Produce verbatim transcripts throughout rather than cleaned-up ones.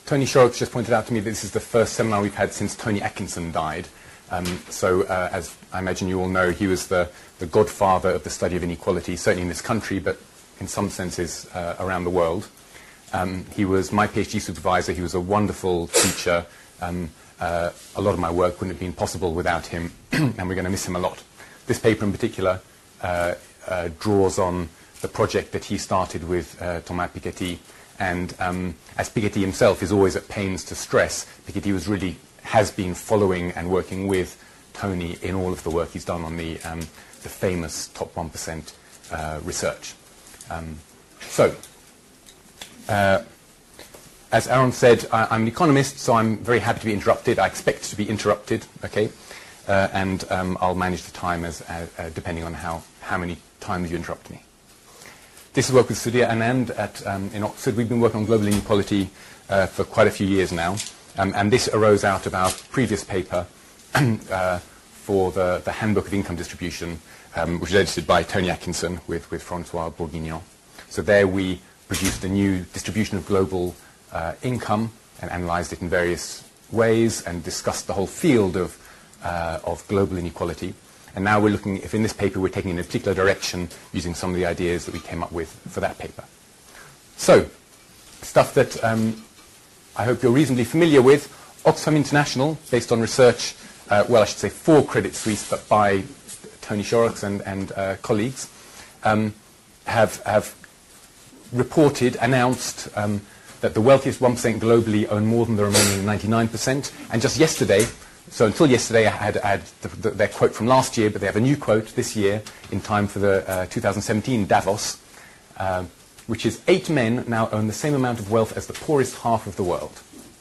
Tony Shorrocks just pointed out to me that this is the first seminar we've had since Tony Atkinson died. Um, so, uh, as I imagine you all know, he was the, the godfather of the study of inequality, certainly in this country, but in some senses uh, around the world. Um, he was my PhD supervisor. He was a wonderful teacher. Um, uh, a lot of my work wouldn't have been possible without him, and we're going to miss him a lot. This paper in particular uh, uh, draws on the project that he started with uh, Thomas Piketty. And um, as Piketty himself is always at pains to stress, Piketty was really has been following and working with Tony in all of the work he's done on the, um, the famous top one percent uh, research. Um, so, uh, as Aaron said, I, I'm an economist, so I'm very happy to be interrupted. I expect to be interrupted, okay? Uh, and um, I'll manage the time as, uh, uh, depending on how, how many times you interrupt me. This is work with Sudhir Anand at, um, in Oxford. We've been working on global inequality uh, for quite a few years now. Um, and this arose out of our previous paper uh, for the, the Handbook of Income Distribution, um, which was edited by Tony Atkinson with, with Francois Bourguignon. So there we produced a new distribution of global uh, income and analyzed it in various ways and discussed the whole field of, uh, of global inequality. And now we're looking, if in this paper we're taking in a particular direction using some of the ideas that we came up with for that paper. So, stuff that um, I hope you're reasonably familiar with. Oxfam International, based on research, uh, well, I should say for Credit Suisse, but by Tony Shorrocks and, and uh, colleagues, um, have, have reported, announced um, that the wealthiest one percent globally own more than the remaining ninety-nine percent. And just yesterday, so until yesterday I had, I had the, the, their quote from last year, but they have a new quote this year in time for the uh, two thousand seventeen Davos, uh, which is eight men now own the same amount of wealth as the poorest half of the world.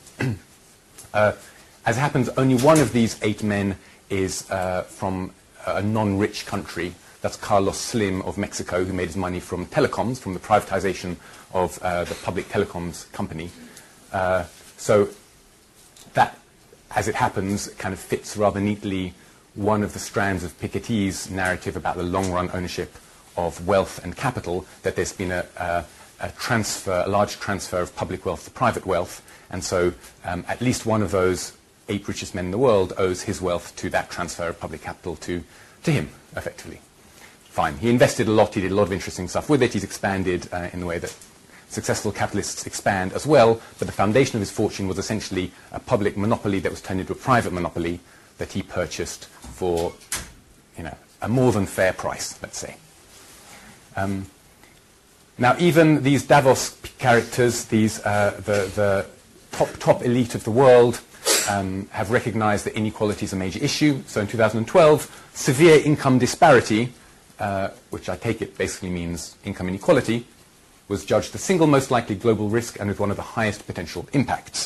uh, as it happens, only one of these eight men is uh, from a non-rich country. That's Carlos Slim of Mexico, who made his money from telecoms, from the privatization of uh, the public telecoms company. Uh, so that, as it happens, kind of fits rather neatly one of the strands of Piketty's narrative about the long-run ownership of wealth and capital, that there's been a, a, a transfer, a large transfer of public wealth to private wealth, and so um, at least one of those eight richest men in the world owes his wealth to that transfer of public capital to, to him, effectively. Fine. He invested a lot, he did a lot of interesting stuff with it, he's expanded uh, in the way that successful capitalists expand as well, but the foundation of his fortune was essentially a public monopoly that was turned into a private monopoly that he purchased for, you know, a more than fair price, let's say. Um, now, even these Davos characters, these uh, the, the top top elite of the world, um, have recognized that inequality is a major issue. So, in two thousand twelve, severe income disparity, uh, which I take it basically means income inequality, was judged the single most likely global risk and with one of the highest potential impacts.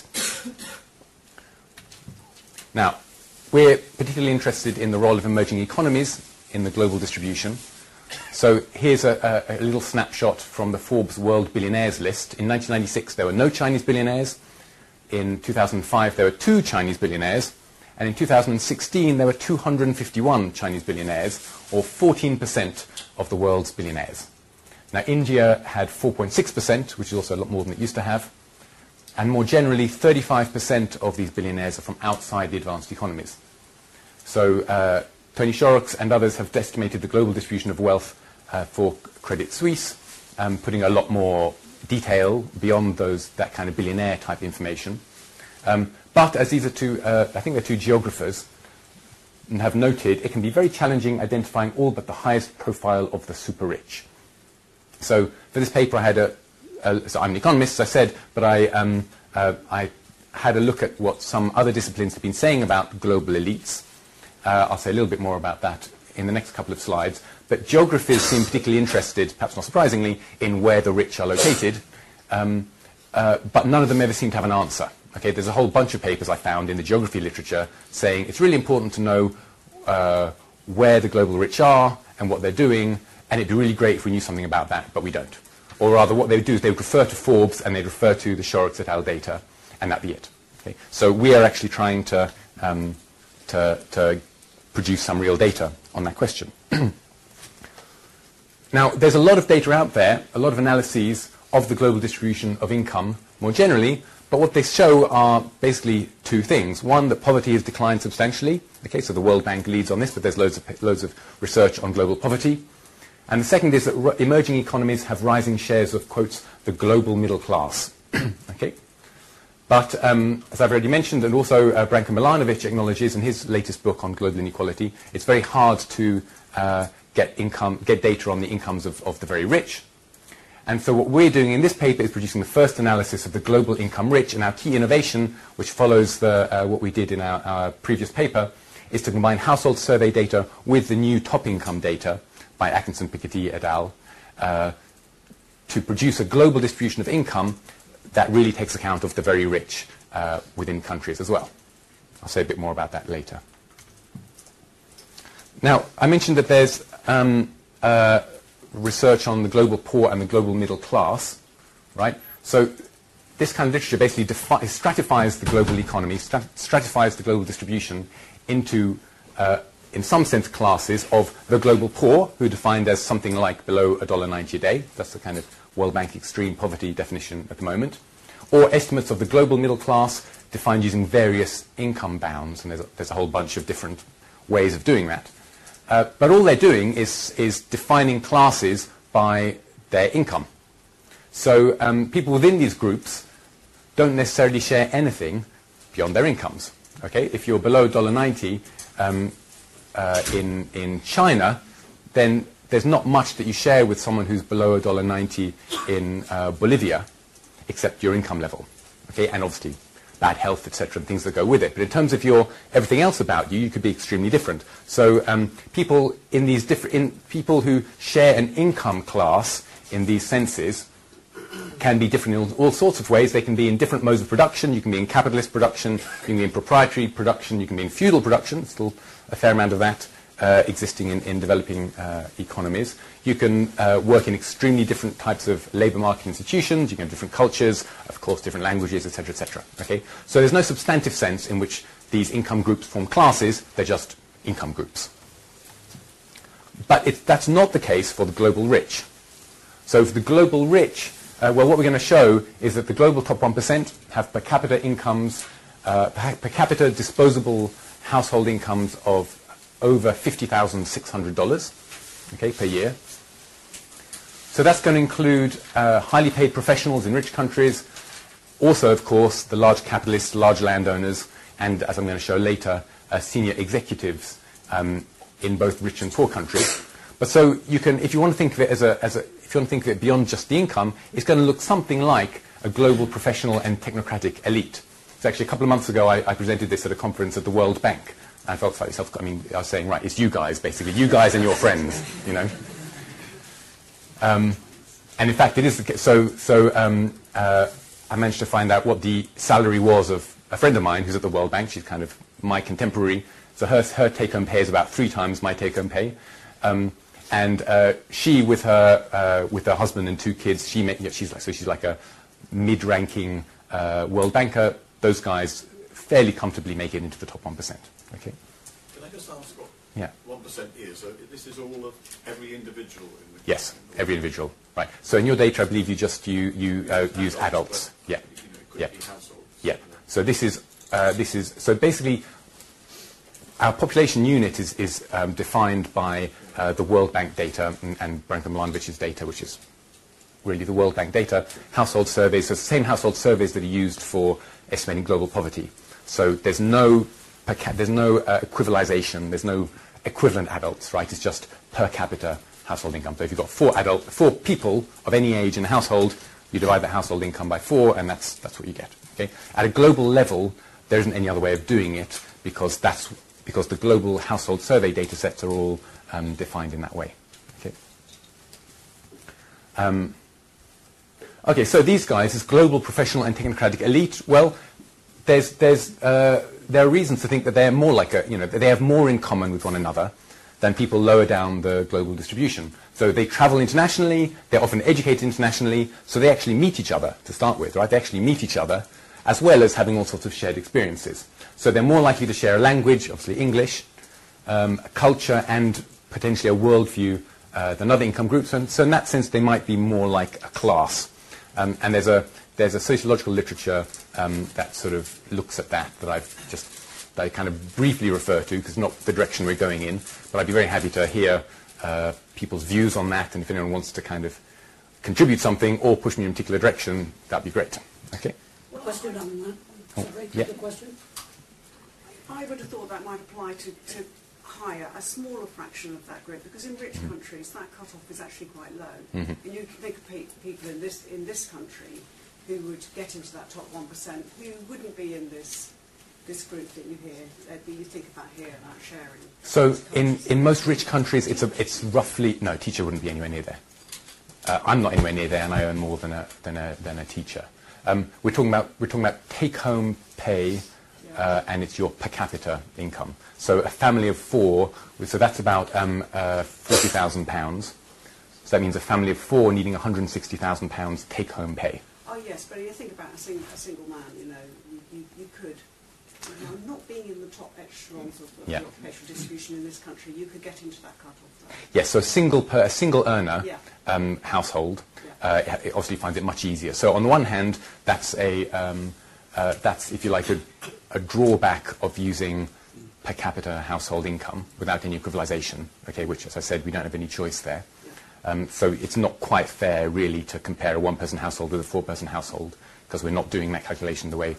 Now, we're particularly interested in the role of emerging economies in the global distribution. So here's a, a, a little snapshot from the Forbes World Billionaires list. In nineteen ninety-six, there were no Chinese billionaires. In two thousand five, there were two Chinese billionaires. And in two thousand sixteen, there were two hundred fifty-one Chinese billionaires, or fourteen percent of the world's billionaires. Now, India had four point six percent, which is also a lot more than it used to have. And more generally, thirty-five percent of these billionaires are from outside the advanced economies. So uh, Tony Shorrocks and others have estimated the global distribution of wealth uh, for Credit Suisse, um, putting a lot more detail beyond those, that kind of billionaire-type information. Um, but as these are two, uh, I think they're two geographers, and have noted, it can be very challenging identifying all but the highest profile of the super-rich. So for this paper, I had a, a so I'm an economist, as I said, but I, um, uh, I had a look at what some other disciplines have been saying about global elites. Uh, I'll say a little bit more about that in the next couple of slides. But geographers seem particularly interested, perhaps not surprisingly, in where the rich are located. Um, uh, but none of them ever seem to have an answer. Okay, there's a whole bunch of papers I found in the geography literature saying it's really important to know uh, where the global rich are and what they're doing, and it'd be really great if we knew something about that, but we don't. Or rather, what they would do is they would refer to Forbes and they'd refer to the Shorrocks et al. Data, and that'd be it. Okay? So we are actually trying to, um, to, to produce some real data on that question. Now, there's a lot of data out there, a lot of analyses of the global distribution of income more generally, but what they show are basically two things. One, that poverty has declined substantially. Okay, so the World Bank leads on this, but there's loads of, loads of research on global poverty. And the second is that r emerging economies have rising shares of, quotes, the global middle class. Okay? But um, as I've already mentioned, and also uh, Branko Milanovic acknowledges in his latest book on global inequality, it's very hard to uh, get, income, get data on the incomes of, of the very rich. And so what we're doing in this paper is producing the first analysis of the global income rich, and our key innovation, which follows the, uh, what we did in our, our previous paper, is to combine household survey data with the new top income data by Atkinson, Piketty et al. Uh, to produce a global distribution of income that really takes account of the very rich uh, within countries as well. I'll say a bit more about that later. Now, I mentioned that there's um, uh, research on the global poor and the global middle class, right? So this kind of literature basically defi stratifies the global economy, strat stratifies the global distribution into, uh, in some sense, classes of the global poor, who are defined as something like below one dollar ninety a day. That's the kind of World Bank extreme poverty definition at the moment. Or estimates of the global middle class, defined using various income bounds, and there's a, there's a whole bunch of different ways of doing that. Uh, but all they're doing is, is defining classes by their income. So um, people within these groups don't necessarily share anything beyond their incomes. Okay? If you're below one dollar ninety um, uh, in, in China, then there's not much that you share with someone who's below one dollar ninety in uh, Bolivia, except your income level. Okay? And obviously bad health, et cetera, and things that go with it. But in terms of your everything else about you, you could be extremely different. So um, people in these different in people who share an income class in these senses can be different in all, all sorts of ways. They can be in different modes of production. You can be in capitalist production. You can be in proprietary production. You can be in feudal production. Still a fair amount of that uh, existing in, in developing uh, economies. You can uh, work in extremely different types of labor market institutions. You can have different cultures, of course, different languages, et cetera, et cetera. Okay? So there's no substantive sense in which these income groups form classes. They're just income groups. But it, that's not the case for the global rich. So for the global rich, uh, well, what we're going to show is that the global top one percent have per capita incomes, uh, per capita disposable household incomes of over fifty thousand six hundred dollars, okay, per year. So that's going to include uh, highly paid professionals in rich countries, also, of course, the large capitalists, large landowners, and, as I'm going to show later, uh, senior executives um, in both rich and poor countries. But so you can, if you want to think of it as a, as a, if you want to think of it beyond just the income, it's going to look something like a global professional and technocratic elite. So actually, a couple of months ago, I, I presented this at a conference at the World Bank. I felt slightly self, I mean, I was saying, right, it's you guys, basically, you guys and your friends, you know. Um, and in fact, it is the case. So, so um, uh, I managed to find out what the salary was of a friend of mine who's at the World Bank. She's kind of my contemporary. So her, her take-home pay is about three times my take-home pay. Um, and uh, she, with her, uh, with her husband and two kids, she met, yeah, she's like, so she's like a mid-ranking uh, World Banker. Those guys fairly comfortably make it into the top one percent. Okay. Can I just ask what yeah. one percent is? So this is all of every individual in the Yes, every individual. Right. So in your data, I believe you just you you uh, use adults. Yeah. You know, yeah. Yeah. So this is uh, this is so basically our population unit is is um, defined by uh, the World Bank data and, and Branko Milanovic's data, which is really the World Bank data. Household surveys, so it's the same household surveys that are used for estimating global poverty. So there's no per ca there's no uh, equivalization. There's no equivalent adults, right? It's just per capita household income. So if you've got four adult, four people of any age in a household, you divide that household income by four, and that's that's what you get. Okay. At a global level, there isn't any other way of doing it because that's because the global household survey data sets are all um, defined in that way. Okay. Um, okay. So these guys, this global professional and technocratic elite. Well, there's there's uh, there are reasons to think that they're more like a you know they have more in common with one another than people lower down the global distribution. So they travel internationally, they're often educated internationally, so they actually meet each other to start with, right? They actually meet each other, as well as having all sorts of shared experiences. So they're more likely to share a language, obviously English, um, a culture, and potentially a worldview uh, than other income groups. And so in that sense, they might be more like a class. Um, and there's a, there's a sociological literature um, that sort of looks at that, that I've just, that I kind of briefly refer to, because not the direction we're going in, but I'd be very happy to hear uh, people's views on that, and if anyone wants to kind of contribute something or push me in a particular direction, that'd be great. Okay? What question on that? Oh, Sorry, yeah. the question? I would have thought that might apply to, to hire a smaller fraction of that group, because in rich mm-hmm. countries that cut-off is actually quite low. Mm-hmm. And you can think of pe people in this, in this country who would get into that top one percent who wouldn't be in this this group that you hear, uh, that you think about here, about sharing. So in, in most rich countries, it's, a, it's roughly, no, teacher wouldn't be anywhere near there. Uh, I'm not anywhere near there, and I earn more than a, than a, than a teacher. Um, we're talking about, we're talking about take-home pay, uh, and it's your per capita income. So a family of four, so that's about um, uh, forty thousand pounds. So that means a family of four needing one hundred sixty thousand pounds take-home pay. Oh yes, but you think about a, sing a single man, you know, you, you, you could, you know, not being in the top echelons of, of yeah. the occupational distribution in this country, you could get into that cut-off. Yes, so a single, per, a single earner yeah. um, household yeah. uh, it obviously finds it much easier. So on the one hand, that's, a, um, uh, that's if you like, a, a drawback of using per capita household income without any equivalization, okay, which, as I said, we don't have any choice there. Um, so it's not quite fair, really, to compare a one-person household with a four-person household, because we're not doing that calculation the way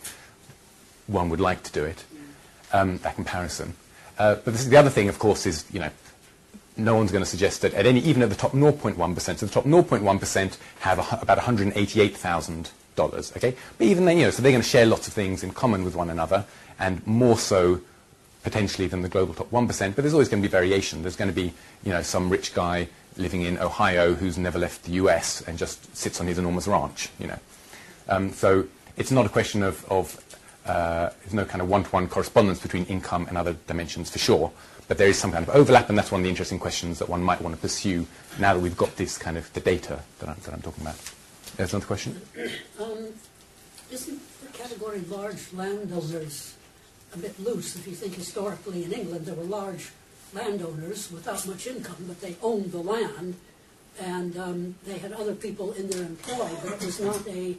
one would like to do it, um, that comparison. Uh, but this is the other thing, of course, is, you know, no one's going to suggest that at any, even at the top zero point one percent, so the top zero point one percent have a, about one hundred eighty-eight thousand dollars, okay? But even then, you know, so they're going to share lots of things in common with one another, and more so potentially than the global top one percent, but there's always going to be variation. There's going to be, you know, some rich guy living in Ohio who's never left the U S and just sits on his enormous ranch, you know. Um, so it's not a question of, of uh, there's no kind of one-to-one correspondence between income and other dimensions for sure, but there is some kind of overlap, and that's one of the interesting questions that one might want to pursue now that we've got this kind of the data that I'm, that I'm talking about. There's another question? Um, isn't the category large landowners a bit loose? If you think historically in England there were large landowners without much income, but they owned the land, and um, they had other people in their employ, but it was not a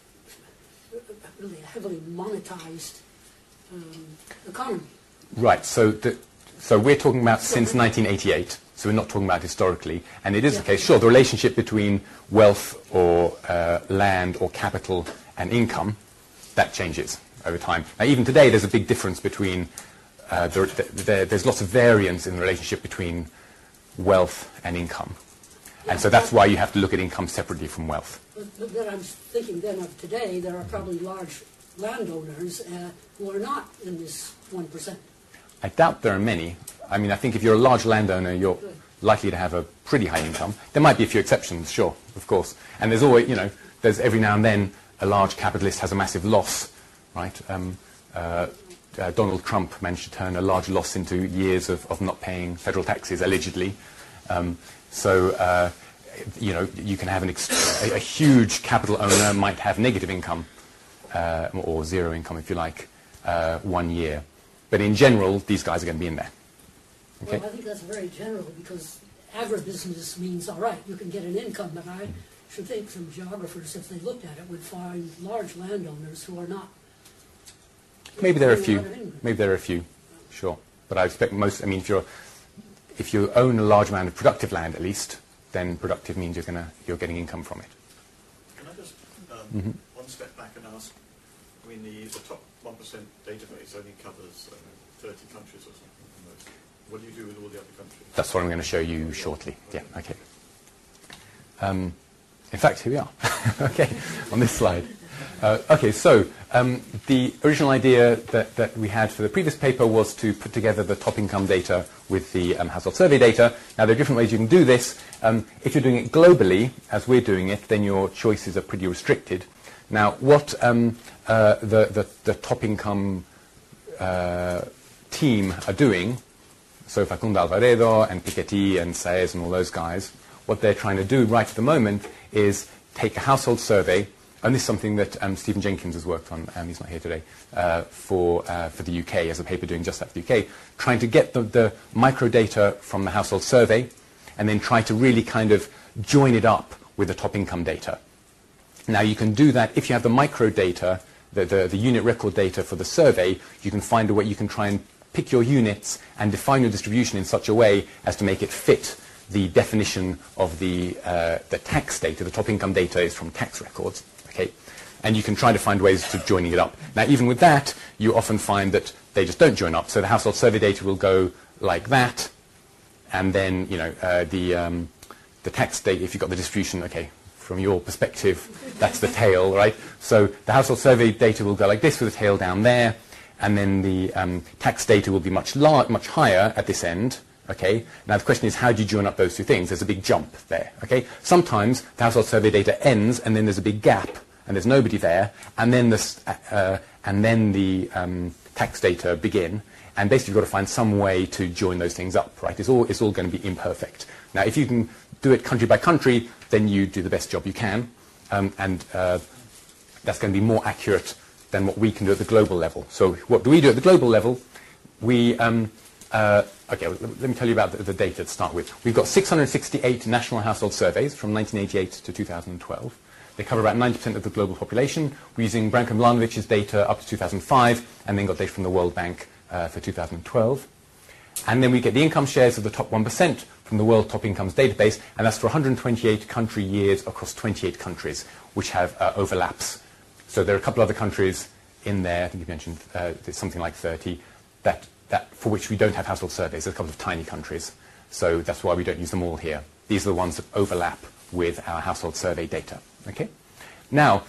really a heavily monetized um, economy. Right, so, the, so we're talking about since nineteen eighty-eight, so we're not talking about historically, and it is yeah. the case, sure, the relationship between wealth or uh, land or capital and income, that changes over time. Now, even today, there's a big difference between Uh, there, there, there's lots of variance in the relationship between wealth and income. And so that's why you have to look at income separately from wealth. But, but then I'm thinking then of today, there are probably large landowners uh, who are not in this one percent. I doubt there are many. I mean, I think if you're a large landowner, you're likely to have a pretty high income. There might be a few exceptions, sure, of course. And there's always, you know, there's every now and then a large capitalist has a massive loss, right? Um, uh, Uh, Donald Trump managed to turn a large loss into years of, of not paying federal taxes, allegedly. Um, so, uh, you know, you can have an ex a, a huge capital owner might have negative income, uh, or zero income, if you like, uh, one year. But in general, these guys are going to be in there. Okay? Well, I think that's very general, because agribusiness means, all right, you can get an income, but I should think some geographers, if they looked at it, would find large landowners who are not. Maybe there are a few. Maybe there are a few, sure. But I expect most. I mean, if you're, if you own a large amount of productive land, at least, then productive means you're gonna you're getting income from it. Can I just um, mm-hmm. one step back and ask? I mean, the, the top one percent database only covers uh, thirty countries or something. Almost. What do you do with all the other countries? That's what I'm going to show you shortly. Yeah. Okay. Um, in fact, here we are. Okay, on this slide. Uh, okay, so um, the original idea that, that we had for the previous paper was to put together the top income data with the um, household survey data. Now, there are different ways you can do this. Um, if you're doing it globally, as we're doing it, then your choices are pretty restricted. Now, what um, uh, the, the, the top income uh, team are doing, so Facundo Alvaredo and Piketty and Saez and all those guys, what they're trying to do right at the moment is take a household survey. And this is something that um, Stephen Jenkins has worked on, and he's not here today, uh, for, uh, for the U K, as a paper doing just that for the U K, trying to get the, the microdata from the household survey and then try to really kind of join it up with the top income data. Now, you can do that if you have the micro data, the, the, the unit record data for the survey. You can find a way, you can try and pick your units and define your distribution in such a way as to make it fit the definition of the, uh, the tax data. The top income data is from tax records, okay? And you can try to find ways to joining it up. Now, even with that, you often find that they just don't join up. So the household survey data will go like that, and then, you know, uh, the, um, the tax data, if you've got the distribution, okay, from your perspective, that's the tail, right? So the household survey data will go like this with the tail down there, and then the um, tax data will be much, lar much higher at this end, okay? Now the question is, how do you join up those two things? There's a big jump there, okay? Sometimes the household survey data ends, and then there's a big gap, and there's nobody there, and then, this, uh, and then the um, tax data begin, and basically you've got to find some way to join those things up, right? It's all, it's all going to be imperfect. Now, if you can do it country by country, then you do the best job you can, um, and uh, that's going to be more accurate than what we can do at the global level. So what do we do at the global level? We, um, uh, okay, well, let me tell you about the, the data to start with. We've got six hundred sixty-eight national household surveys from nineteen eighty-eight to two thousand twelve. They cover about ninety percent of the global population. We're using Branko-Milanović's data up to two thousand five, and then got data from the World Bank uh, for two thousand twelve. And then we get the income shares of the top one percent from the World Top Incomes database, and that's for one hundred twenty-eight country years across twenty-eight countries, which have uh, overlaps. So there are a couple other countries in there, I think you mentioned uh, there's something like thirty, that, that for which we don't have household surveys. There's a couple of tiny countries. So that's why we don't use them all here. These are the ones that overlap with our household survey data. Okay? Now,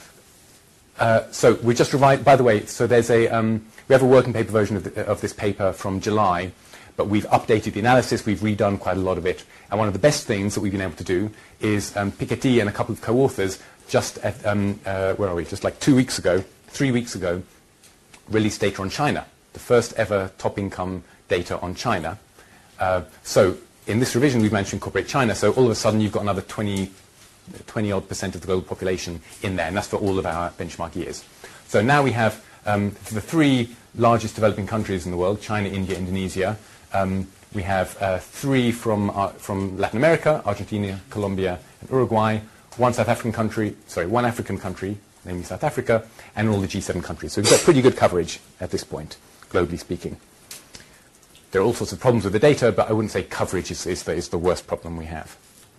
uh, so we just revised, by the way, so there's a, um, we have a working paper version of, the, of this paper from July, but we've updated the analysis, we've redone quite a lot of it, and one of the best things that we've been able to do is um, Piketty and a couple of co-authors just at, um, uh, where are we, just like two weeks ago, three weeks ago, released data on China, the first ever top income data on China. Uh, so in this revision, we've managed to incorporate China, so all of a sudden you've got another twenty, twenty odd percent of the global population in there, and that's for all of our benchmark years. So now we have um, for the three largest developing countries in the world, China, India, Indonesia, um, we have uh, three from, uh, from Latin America, Argentina, Colombia, and Uruguay, one South African country, sorry, one African country, namely South Africa, and all the G seven countries. So we've got pretty good coverage at this point, globally speaking. There are all sorts of problems with the data, but I wouldn't say coverage is, is, the, is the worst problem we have.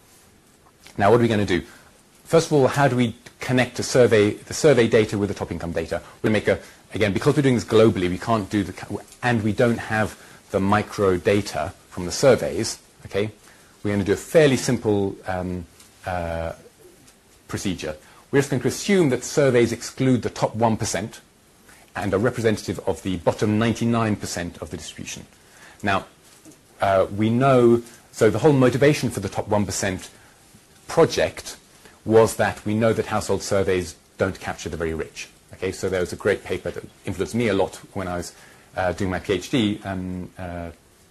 Now, what are we going to do? First of all, how do we connect a survey, the survey data with the top income data? We'll make a, again, because we're doing this globally, we can't do the, and we don't have the micro data from the surveys, okay? We're going to do a fairly simple um, uh, procedure. We're just going to assume that surveys exclude the top one percent and are representative of the bottom ninety-nine percent of the distribution. Now, uh, we know, so the whole motivation for the top one percent project was that we know that household surveys don't capture the very rich. Okay, so there was a great paper that influenced me a lot when I was uh, doing my PhD um, uh,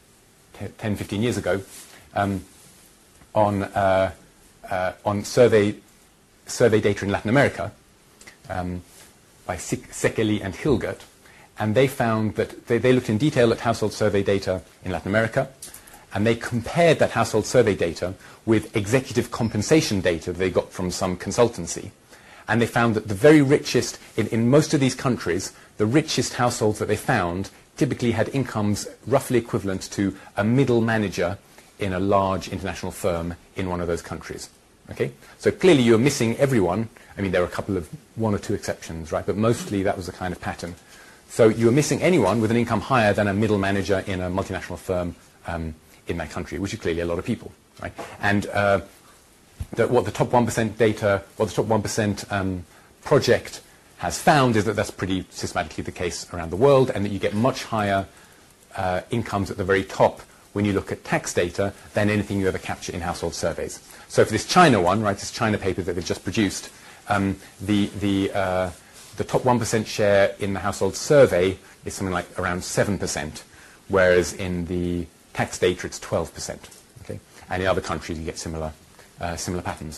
ten, fifteen years ago um, on, uh, uh, on survey survey data in Latin America um, by Sekeli and Hilgert, and they found that they, they looked in detail at household survey data in Latin America, and they compared that household survey data with executive compensation data they got from some consultancy, and they found that the very richest, in, in most of these countries, the richest households that they found typically had incomes roughly equivalent to a middle manager in a large international firm in one of those countries. Okay? So clearly you're missing everyone. I mean, there are a couple of, one or two exceptions, right? But mostly that was the kind of pattern. So you're missing anyone with an income higher than a middle manager in a multinational firm um, in that country, which is clearly a lot of people, right? And uh, the, what the top one percent data, what the top one percent um, project has found is that that's pretty systematically the case around the world, and that you get much higher uh, incomes at the very top when you look at tax data than anything you ever capture in household surveys. So for this China one, right, this China paper that they've just produced, um, the, the, uh, the top one percent share in the household survey is something like around seven percent, whereas in the tax data it's twelve percent. Okay? And in other countries you get similar, uh, similar patterns.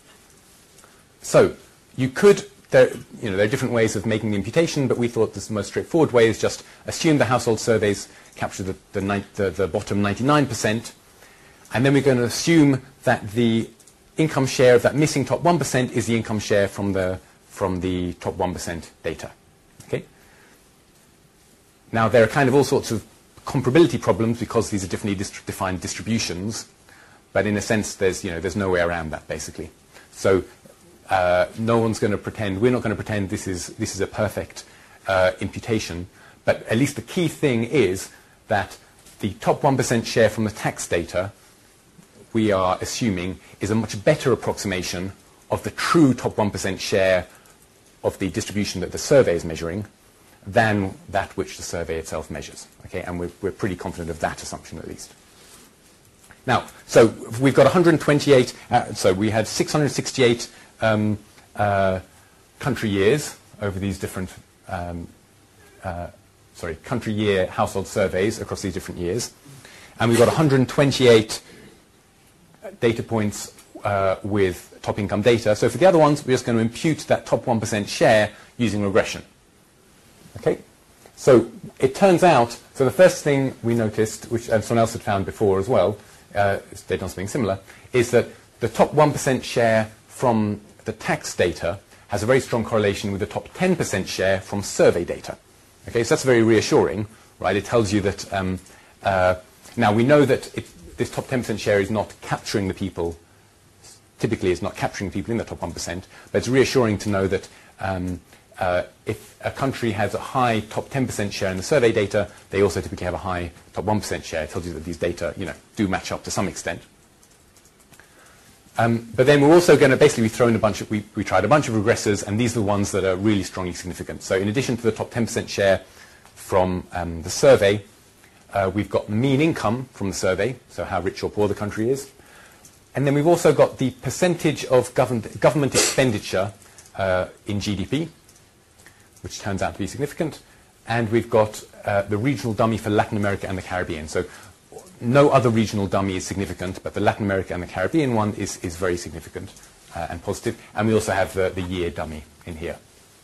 So you could, there, you know, there are different ways of making the imputation, but we thought this the most straightforward way is just assume the household surveys capture the, the, the, the bottom ninety-nine percent, and then we're going to assume that the income share of that missing top one percent is the income share from the, from the top one percent data. Okay? Now, there are kind of all sorts of comparability problems because these are differently dist- defined distributions, but in a sense, there's, you know, there's no way around that, basically. So uh, no one's going to pretend, we're not going to pretend this is, this is a perfect uh, imputation, but at least the key thing is that the top one percent share from the tax data, we are assuming, is a much better approximation of the true top one percent share of the distribution that the survey is measuring than that which the survey itself measures. Okay? And we're, we're pretty confident of that assumption, at least. Now, so we've got one hundred twenty-eight, uh, so we had six hundred sixty-eight um, uh, country years over these different, um, uh, sorry, country year household surveys across these different years. And we've got one hundred twenty-eight data points uh, with top income data. So for the other ones, we're just going to impute that top one percent share using regression. Okay? So it turns out, so the first thing we noticed, which and someone else had found before as well, uh, data on something similar, is that the top one percent share from the tax data has a very strong correlation with the top ten percent share from survey data. Okay, so that's very reassuring, right? It tells you that, um, uh, now we know that it, this top ten percent share is not capturing the people, typically it's not capturing people in the top one percent, but it's reassuring to know that um, uh, if a country has a high top ten percent share in the survey data, they also typically have a high top one percent share. It tells you that these data, you know, do match up to some extent. Um, but then we're also going to basically throw in a bunch of, we, we tried a bunch of regressors, and these are the ones that are really strongly significant. So in addition to the top ten percent share from um, the survey, uh, we've got mean income from the survey, so how rich or poor the country is. And then we've also got the percentage of government, government expenditure uh, in G D P, which turns out to be significant. And we've got uh, the regional dummy for Latin America and the Caribbean. So no other regional dummy is significant, but the Latin America and the Caribbean one is, is very significant uh, and positive. And we also have the, the year dummy in here.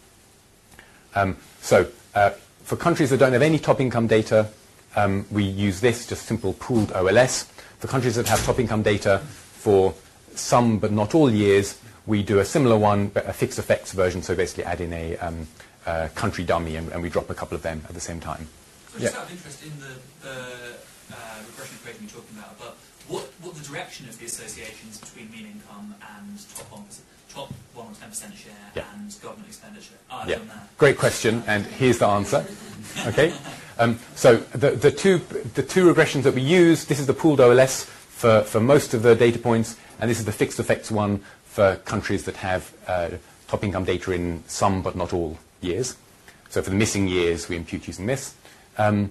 Um, so uh, for countries that don't have any top income data, um, we use this, just simple pooled O L S. For countries that have top income data for some but not all years, we do a similar one, but a fixed effects version, so basically add in a um, uh, country dummy, and, and we drop a couple of them at the same time. So just Yeah. out of interest, in the, the uh, regression equation you're talking about, but what, what the direction of the associations between mean income and top one percent, top one or ten percent share Yeah. and government expenditure? Oh, I've Yeah, done that. great question, and here's the answer. Okay, um, so the, the two the two regressions that we use, this is the pooled O L S for, for most of the data points, and this is the fixed effects one for countries that have uh, top income data in some but not all years. So for the missing years, we impute using this. Um,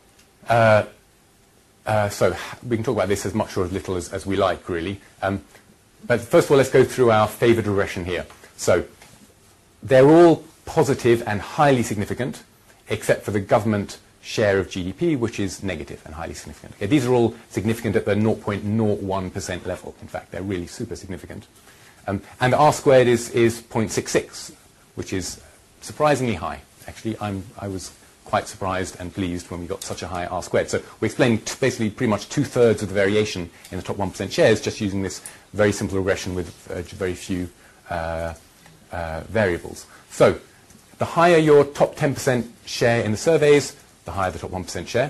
uh, uh, so we can talk about this as much or as little as, as we like, really. Um, but first of all, let's go through our favoured regression here. So they're all positive and highly significant, except for the government share of G D P, which is negative and highly significant. Okay, these are all significant at the zero point zero one percent level. In fact, they're really super significant. Um, and R squared is, is zero point six six, which is surprisingly high. Actually, I'm, I was quite surprised and pleased when we got such a high R squared. So we explained t- basically pretty much two-thirds of the variation in the top one percent shares just using this very simple regression with uh, very few uh, uh, variables. So the higher your top ten percent share in the surveys, the higher the top one percent share.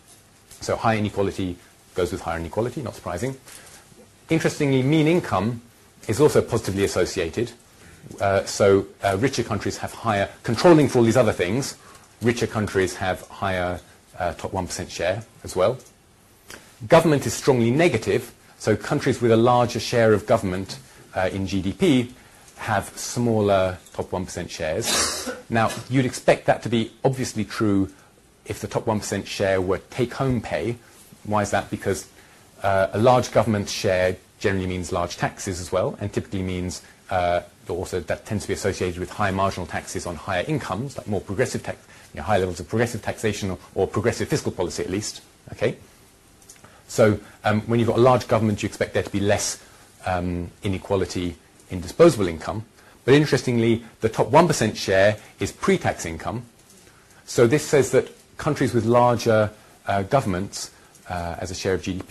So high inequality goes with higher inequality, not surprising. Interestingly, mean income is also positively associated. Uh, so uh, richer countries have higher, controlling for all these other things, richer countries have higher uh, top one percent share as well. Government is strongly negative, so countries with a larger share of government uh, in G D P have smaller top one percent shares. Now, you'd expect that to be obviously true if the top one percent share were take-home pay. Why is that? Because uh, a large government share generally means large taxes as well, and typically means uh, also that tends to be associated with high marginal taxes on higher incomes, like more progressive tax, you know, high levels of progressive taxation or, or progressive fiscal policy at least. Okay. So um, when you've got a large government, you expect there to be less um, inequality in disposable income. But interestingly, the top one percent share is pre-tax income. So this says that countries with larger uh, governments uh, as a share of G D P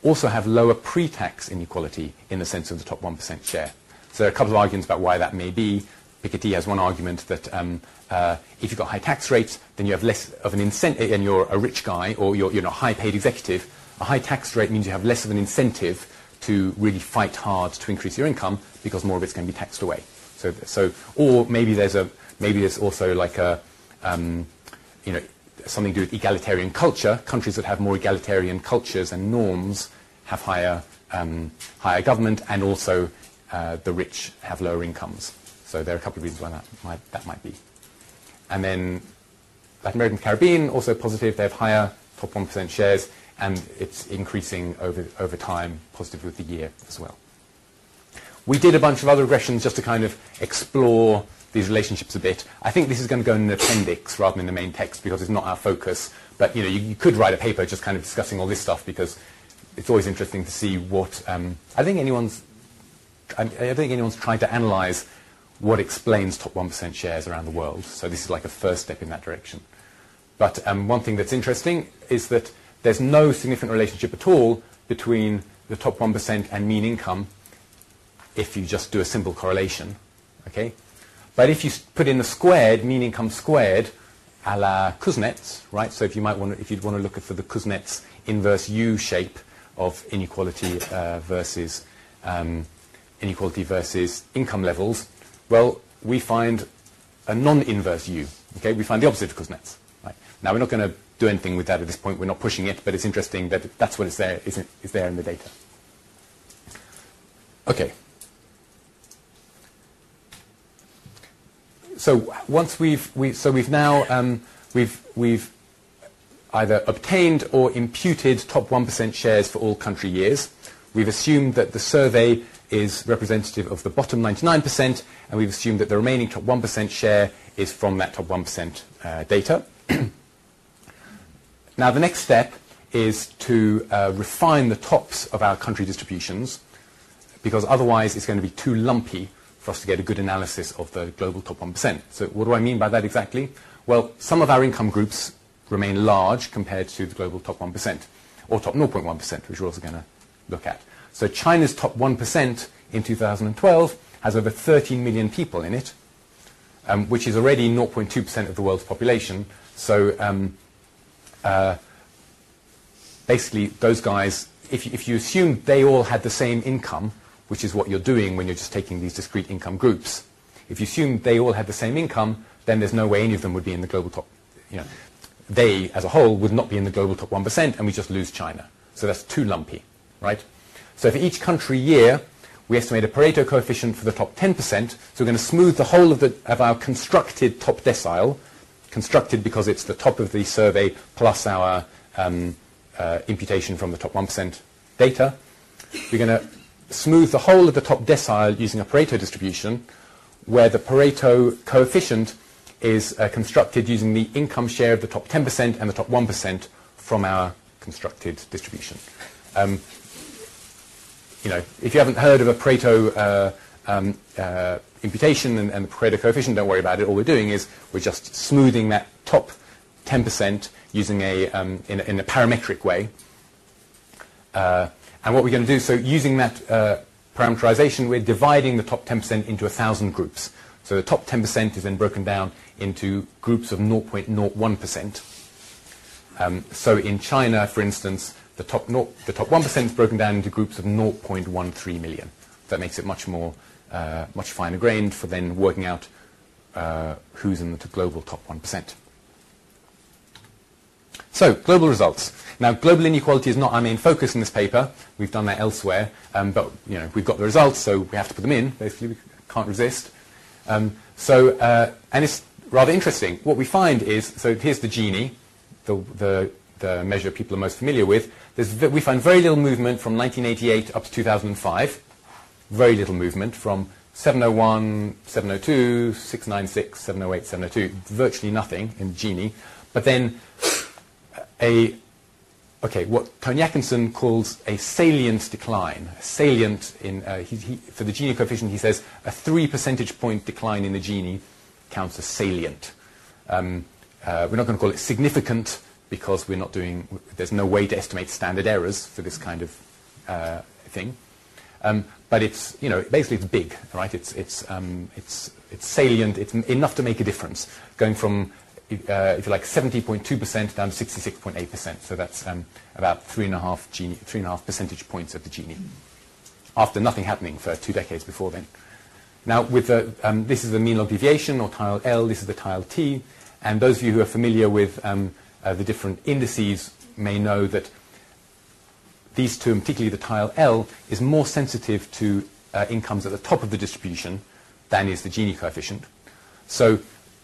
also have lower pre-tax inequality in the sense of the top one percent share. So there are a couple of arguments about why that may be. Piketty has one argument that um, uh, if you've got high tax rates, then you have less of an incentive, and you're a rich guy or you're, you're a high-paid executive, a high tax rate means you have less of an incentive to really fight hard to increase your income because more of it's going to be taxed away. So, so or maybe there's a maybe there's also like a um, you know something to do with egalitarian culture. Countries that have more egalitarian cultures and norms have higher um, higher government, and also uh, the rich have lower incomes. So there are a couple of reasons why that might, that might be. And then Latin American Caribbean, also positive. They have higher top one percent shares, and it's increasing over, over time, positive with the year as well. We did a bunch of other regressions just to kind of explore these relationships a bit. I think this is going to go in an appendix rather than in the main text because it's not our focus. But you know, you, you could write a paper just kind of discussing all this stuff because it's always interesting to see what... Um, I think anyone's... I, I don't think anyone's trying to analyse what explains top one percent shares around the world. So this is like a first step in that direction. But um, one thing that's interesting is that there's no significant relationship at all between the top one percent and mean income if you just do a simple correlation. Okay? But if you put in the squared, mean income squared, a la Kuznets, right? So if you might want to, if you'd want to look for the Kuznets inverse U shape of inequality uh, versus um, inequality versus income levels, well, we find a non-inverse U. Okay, we find the opposite of Kuznets. Right? Now we're not going to do anything with that at this point. We're not pushing it, but it's interesting that that's what is there is, is there in the data. Okay. So once we've we so we've now um, we've we've either obtained or imputed top one percent shares for all country years. We've assumed that the survey is representative of the bottom ninety-nine percent, and we've assumed that the remaining top one percent share is from that top one percent uh, data. Now the next step is to uh, refine the tops of our country distributions, because otherwise it's going to be too lumpy for us to get a good analysis of the global top one percent. So what do I mean by that exactly? Well, some of our income groups remain large compared to the global top one percent, or top zero point one percent, which we're also going to look at. So China's top one percent in two thousand twelve has over thirteen million people in it, um, which is already zero point two percent of the world's population. So um, uh, basically, those guys, if you, if you assume they all had the same income, which is what you're doing when you're just taking these discrete income groups, if you assume they all had the same income, then there's no way any of them would be in the global top, you know, they as a whole would not be in the global top one percent, and we just lose China. So that's too lumpy, right? So for each country year, we estimate a Pareto coefficient for the top ten percent. So we're going to smooth the whole of, the, of our constructed top decile, constructed because it's the top of the survey plus our um, uh, imputation from the top one percent data. We're going to smooth the whole of the top decile using a Pareto distribution, where the Pareto coefficient is uh, constructed using the income share of the top ten percent and the top one percent from our constructed distribution. Um, You know, if you haven't heard of a Pareto uh, um, uh, imputation and, and the Pareto coefficient, don't worry about it. All we're doing is we're just smoothing that top ten percent using a um, in, a, in a parametric way. Uh, and what we're going to do, so using that uh, parameterization, we're dividing the top ten percent into a thousand groups. So the top ten percent is then broken down into groups of zero point zero one percent. Um, so in China, for instance, The top, no, the top one percent is broken down into groups of zero point one three million. That makes it much more, uh, much finer grained for then working out uh, who's in the global top one percent. So, global results. Now, global inequality is not our main focus in this paper. We've done that elsewhere, um, but you know we've got the results, so we have to put them in. Basically, we can't resist. Um, so, uh, and it's rather interesting. What we find is, so here's the Gini, the the the measure people are most familiar with. There's, we find very little movement from nineteen eighty-eight up to two thousand five. Very little movement from seven oh one, seven oh two, six ninety-six, seven oh eight, seven oh two. Virtually nothing in Gini. But then a, okay, what Tony Atkinson calls a salient decline. A salient in, uh, he, he, for the Gini coefficient, he says a three percentage point decline in the Gini counts as salient. Um, uh, we're not going to call it significant, because we're not doing, there's no way to estimate standard errors for this kind of uh, thing. Um, but it's, you know, basically it's big, right? It's, it's, um, it's, it's salient. It's m- enough to make a difference, going from, uh, if you like, seventy point two percent down to sixty-six point eight percent. So that's um, about three and a half Gini, three and a half percentage points of the Gini, after nothing happening for two decades before then. Now, with the, um, this is the mean log deviation, or tile L. This is the tile T. And those of you who are familiar with um, uh, the different indices may know that these two, and particularly the tile L, is more sensitive to uh, incomes at the top of the distribution than is the Gini coefficient. So,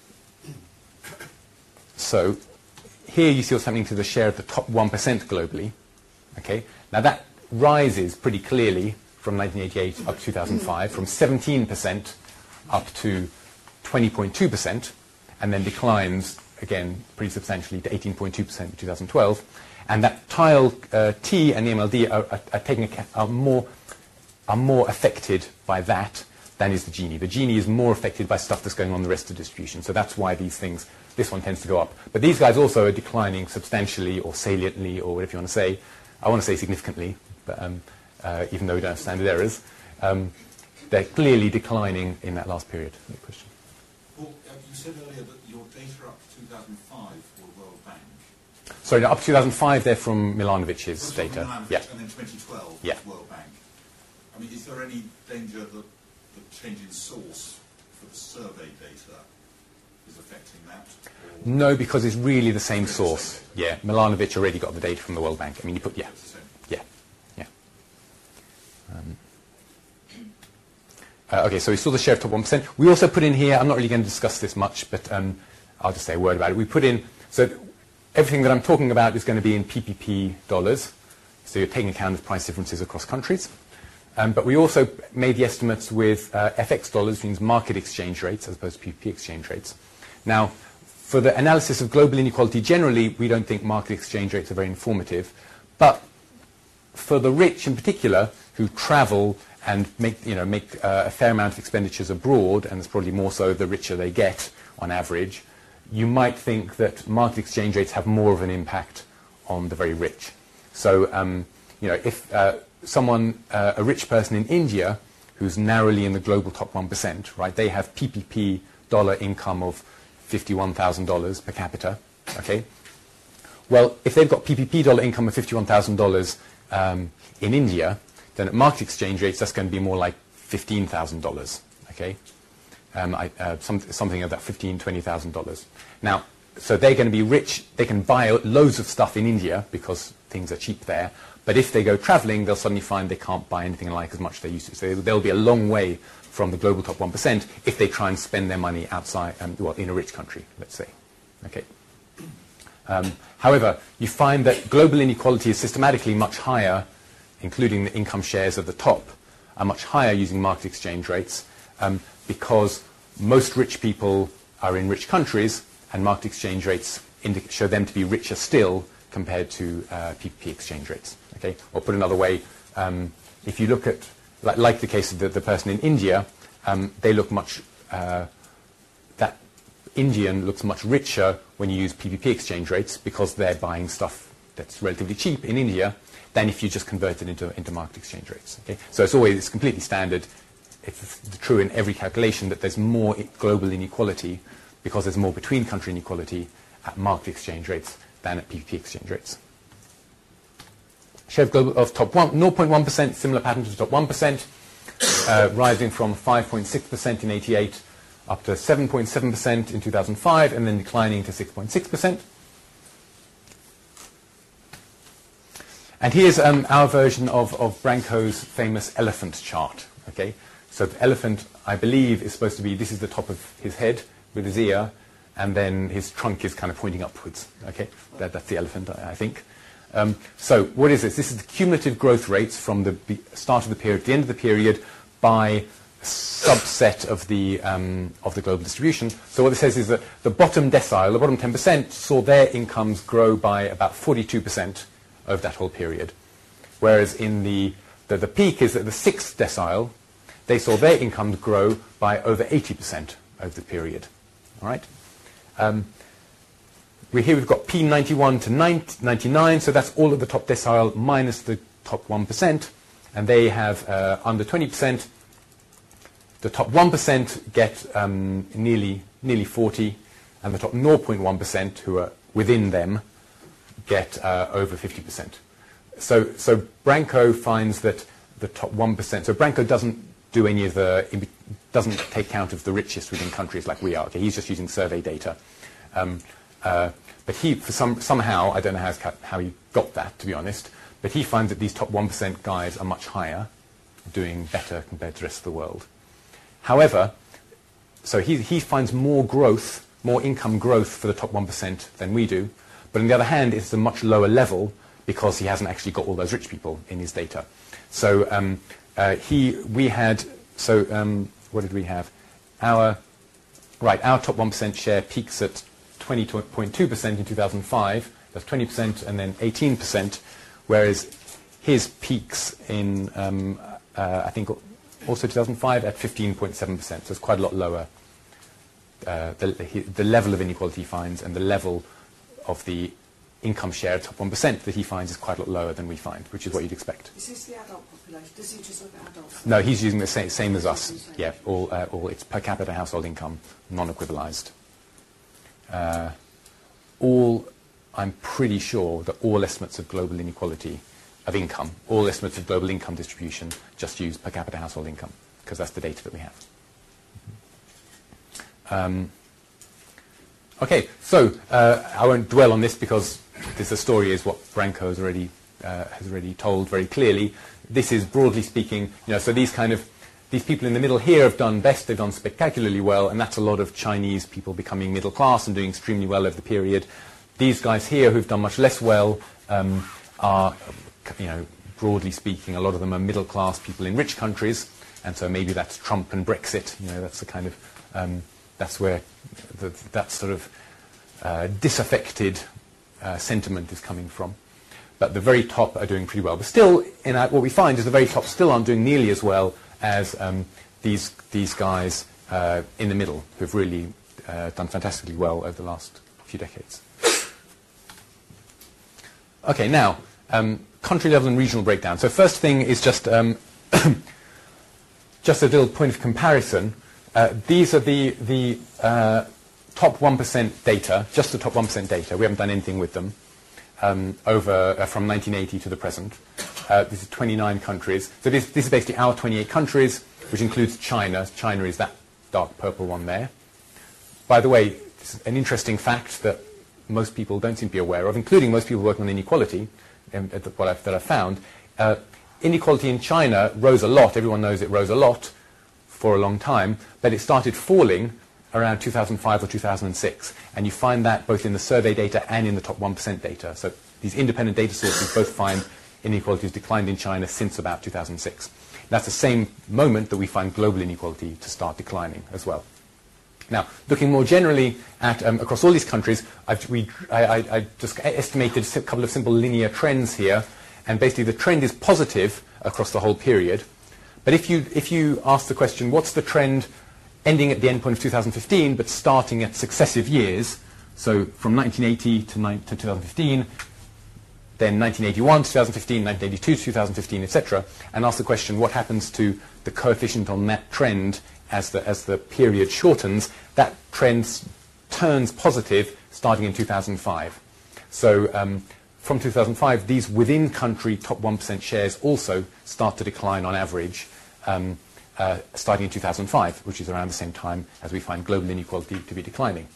so here you see what's happening to the share of the top one percent globally. Okay? Now that rises pretty clearly from nineteen eighty-eight up to two thousand five, from seventeen percent up to twenty point two percent, and then declines again pretty substantially to eighteen point two percent in two thousand twelve. And that tile uh, T and the M L D are, are, are, taking a, are, more, are more affected by that than is the Gini. The Gini is more affected by stuff that's going on in the rest of the distribution. So that's why these things, this one tends to go up. But these guys also are declining substantially or saliently, or whatever you want to say. I want to say significantly, but um, uh, even though we don't have standard errors. Um, they're clearly declining in that last period. Any question? Well, uh, you said earlier that your data up to two thousand five were World Bank. Sorry, no, up to two thousand five, they're from Milanovic's Well, data. Milanovich, Yeah. And then twenty twelve, Yeah. World Bank. I mean, is there any danger that the change in source for the survey data is affecting that? Or No, because it's really the same Really the source. same Yeah, Milanovic already got the data from the World Bank. I mean, you put, yeah, it's the same? yeah, yeah. Um, uh, okay, so we saw the share of top one percent. We also put in here, I'm not really going to discuss this much, but um, I'll just say a word about it. We put in, so everything that I'm talking about is going to be in P P P dollars. So you're taking account of price differences across countries. Um, but we also made the estimates with uh, F X dollars, which means market exchange rates, as opposed to P P P exchange rates. Now, for the analysis of global inequality generally, we don't think market exchange rates are very informative. But for the rich in particular, who travel and make, you know, make uh, a fair amount of expenditures abroad, and it's probably more so the richer they get on average, you might think that market exchange rates have more of an impact on the very rich. So, um, you know, if uh, someone, uh, a rich person in India, who's narrowly in the global top one percent, right, they have P P P dollar income of fifty-one thousand dollars per capita, okay? Well, if they've got P P P dollar income of fifty-one thousand dollars um, in India, then at market exchange rates, that's going to be more like fifteen thousand dollars, okay? Um, I, uh, some, something of that fifteen thousand dollars, twenty thousand dollars. Now, so they're going to be rich. They can buy loads of stuff in India because things are cheap there. But if they go traveling, they'll suddenly find they can't buy anything like as much as they used to. So they'll be a long way from the global top one percent if they try and spend their money outside, um, well, in a rich country, let's say. Okay. Um, however, you find that global inequality is systematically much higher, including the income shares of the top, are much higher using market exchange rates um, because most rich people are in rich countries, and market exchange rates indi- show them to be richer still compared to uh, P P P exchange rates. Okay? Or put another way, um, if you look at, like, like the case of the, the person in India, um, they look much, uh, that Indian looks much richer when you use P P P exchange rates because they're buying stuff that's relatively cheap in India than if you just convert it into, into market exchange rates. Okay? So it's always, it's completely standard. It's true in every calculation that there's more global inequality because there's more between country inequality at market exchange rates than at P P P exchange rates. Share of global of top one, zero point one percent, similar pattern to the top one percent, uh, rising from five point six percent in eighty-eight up to seven point seven percent in two thousand five, and then declining to six point six percent. And here's um, our version of, of Branco's famous elephant chart. Okay, so the elephant, I believe, is supposed to be, this is the top of his head with his ear, and then his trunk is kind of pointing upwards. Okay, that, that's the elephant, I, I think. Um, so what is this? This is the cumulative growth rates from the be- start of the period to the end of the period by a subset of the um, of the global distribution. So what it says is that the bottom decile, the bottom ten percent, saw their incomes grow by about forty-two percent over that whole period, whereas in the the, the peak is that the sixth decile, they saw their incomes grow by over eighty percent over the period. All right. Um, we here we've got P ninety-one to ninety-nine, so that's all of the top decile minus the top one percent, and they have uh, under twenty percent. The top one percent get um, nearly nearly forty, and the top zero point one percent, who are within them, get uh, over fifty percent. So, so Branko finds that the top one percent, so Branko doesn't do any of the, doesn't take count of the richest within countries like we are. Okay, he's just using survey data. Um, uh, but he, for some, somehow, I don't know how, how he got that, to be honest, but he finds that these top one percent guys are much higher, doing better compared to the rest of the world. However, so he, he finds more growth, more income growth for the top one percent than we do, but on the other hand, it's a much lower level because he hasn't actually got all those rich people in his data. So um, uh, he, we had, so um, what did we have? Our, right, our top one percent share peaks at twenty point two percent in two thousand five, that's twenty percent and then eighteen percent, whereas his peaks in, um, uh, I think, also two thousand five at fifteen point seven percent, so it's quite a lot lower. Uh, the, the, the level of inequality he finds and the level of the income share, top one percent, that he finds is quite a lot lower than we find, which is what you'd expect. Is this the adult population? Does he just look at adults? No, he's using the same, same as us. Yeah, all, uh, all it's per capita household income, non-equivalized. Uh, all, I'm pretty sure that all estimates of global inequality of income, all estimates of global income distribution just use per capita household income, because that's the data that we have. Um, okay, so uh, I won't dwell on this because this, the story is what Branko has already uh, has already told very clearly. This is broadly speaking, you know, so these kind of these people in the middle here have done best. They've done spectacularly well, and that's a lot of Chinese people becoming middle class and doing extremely well over the period. These guys here who've done much less well um, are, you know, broadly speaking, a lot of them are middle class people in rich countries, and so maybe that's Trump and Brexit. You know, that's the kind of um, that's where the, that sort of uh, disaffected uh, sentiment is coming from. But the very top are doing pretty well. But still, in our, what we find is the very top still aren't doing nearly as well as um, these these guys uh, in the middle, who've really uh, done fantastically well over the last few decades. Okay, now, um, country level and regional breakdown. So first thing is just um, just a little point of comparison. Uh, these are the, the uh, top one percent data, just the top one percent data. We haven't done anything with them um, over uh, from nineteen eighty to the present. Uh, this is twenty-nine countries. So this, this is basically our twenty-eight countries, which includes China. China is that dark purple one there. By the way, this is an interesting fact that most people don't seem to be aware of, including most people working on inequality, um, what I've, that I've found. Uh, inequality in China rose a lot. Everyone knows it rose a lot for a long time, but it started falling around two thousand five or two thousand six. And you find that both in the survey data and in the top one percent data. So these independent data sources both find inequality has declined in China since about two thousand six. That's the same moment that we find global inequality to start declining as well. Now, looking more generally at um, across all these countries, I've, we, I, I, I just estimated a couple of simple linear trends here, and basically the trend is positive across the whole period. But if you, if you ask the question, what's the trend ending at the end point of two thousand fifteen, but starting at successive years, so from nineteen eighty to, to two thousand fifteen, then nineteen eighty-one to two thousand fifteen, nineteen eighty-two to two thousand fifteen, et cetera, and ask the question, what happens to the coefficient on that trend as the, as the period shortens? That trend turns positive starting in two thousand five. So um, from two thousand five, these within-country top one percent shares also start to decline on average, um, uh, starting in two thousand five, which is around the same time as we find global inequality to be declining.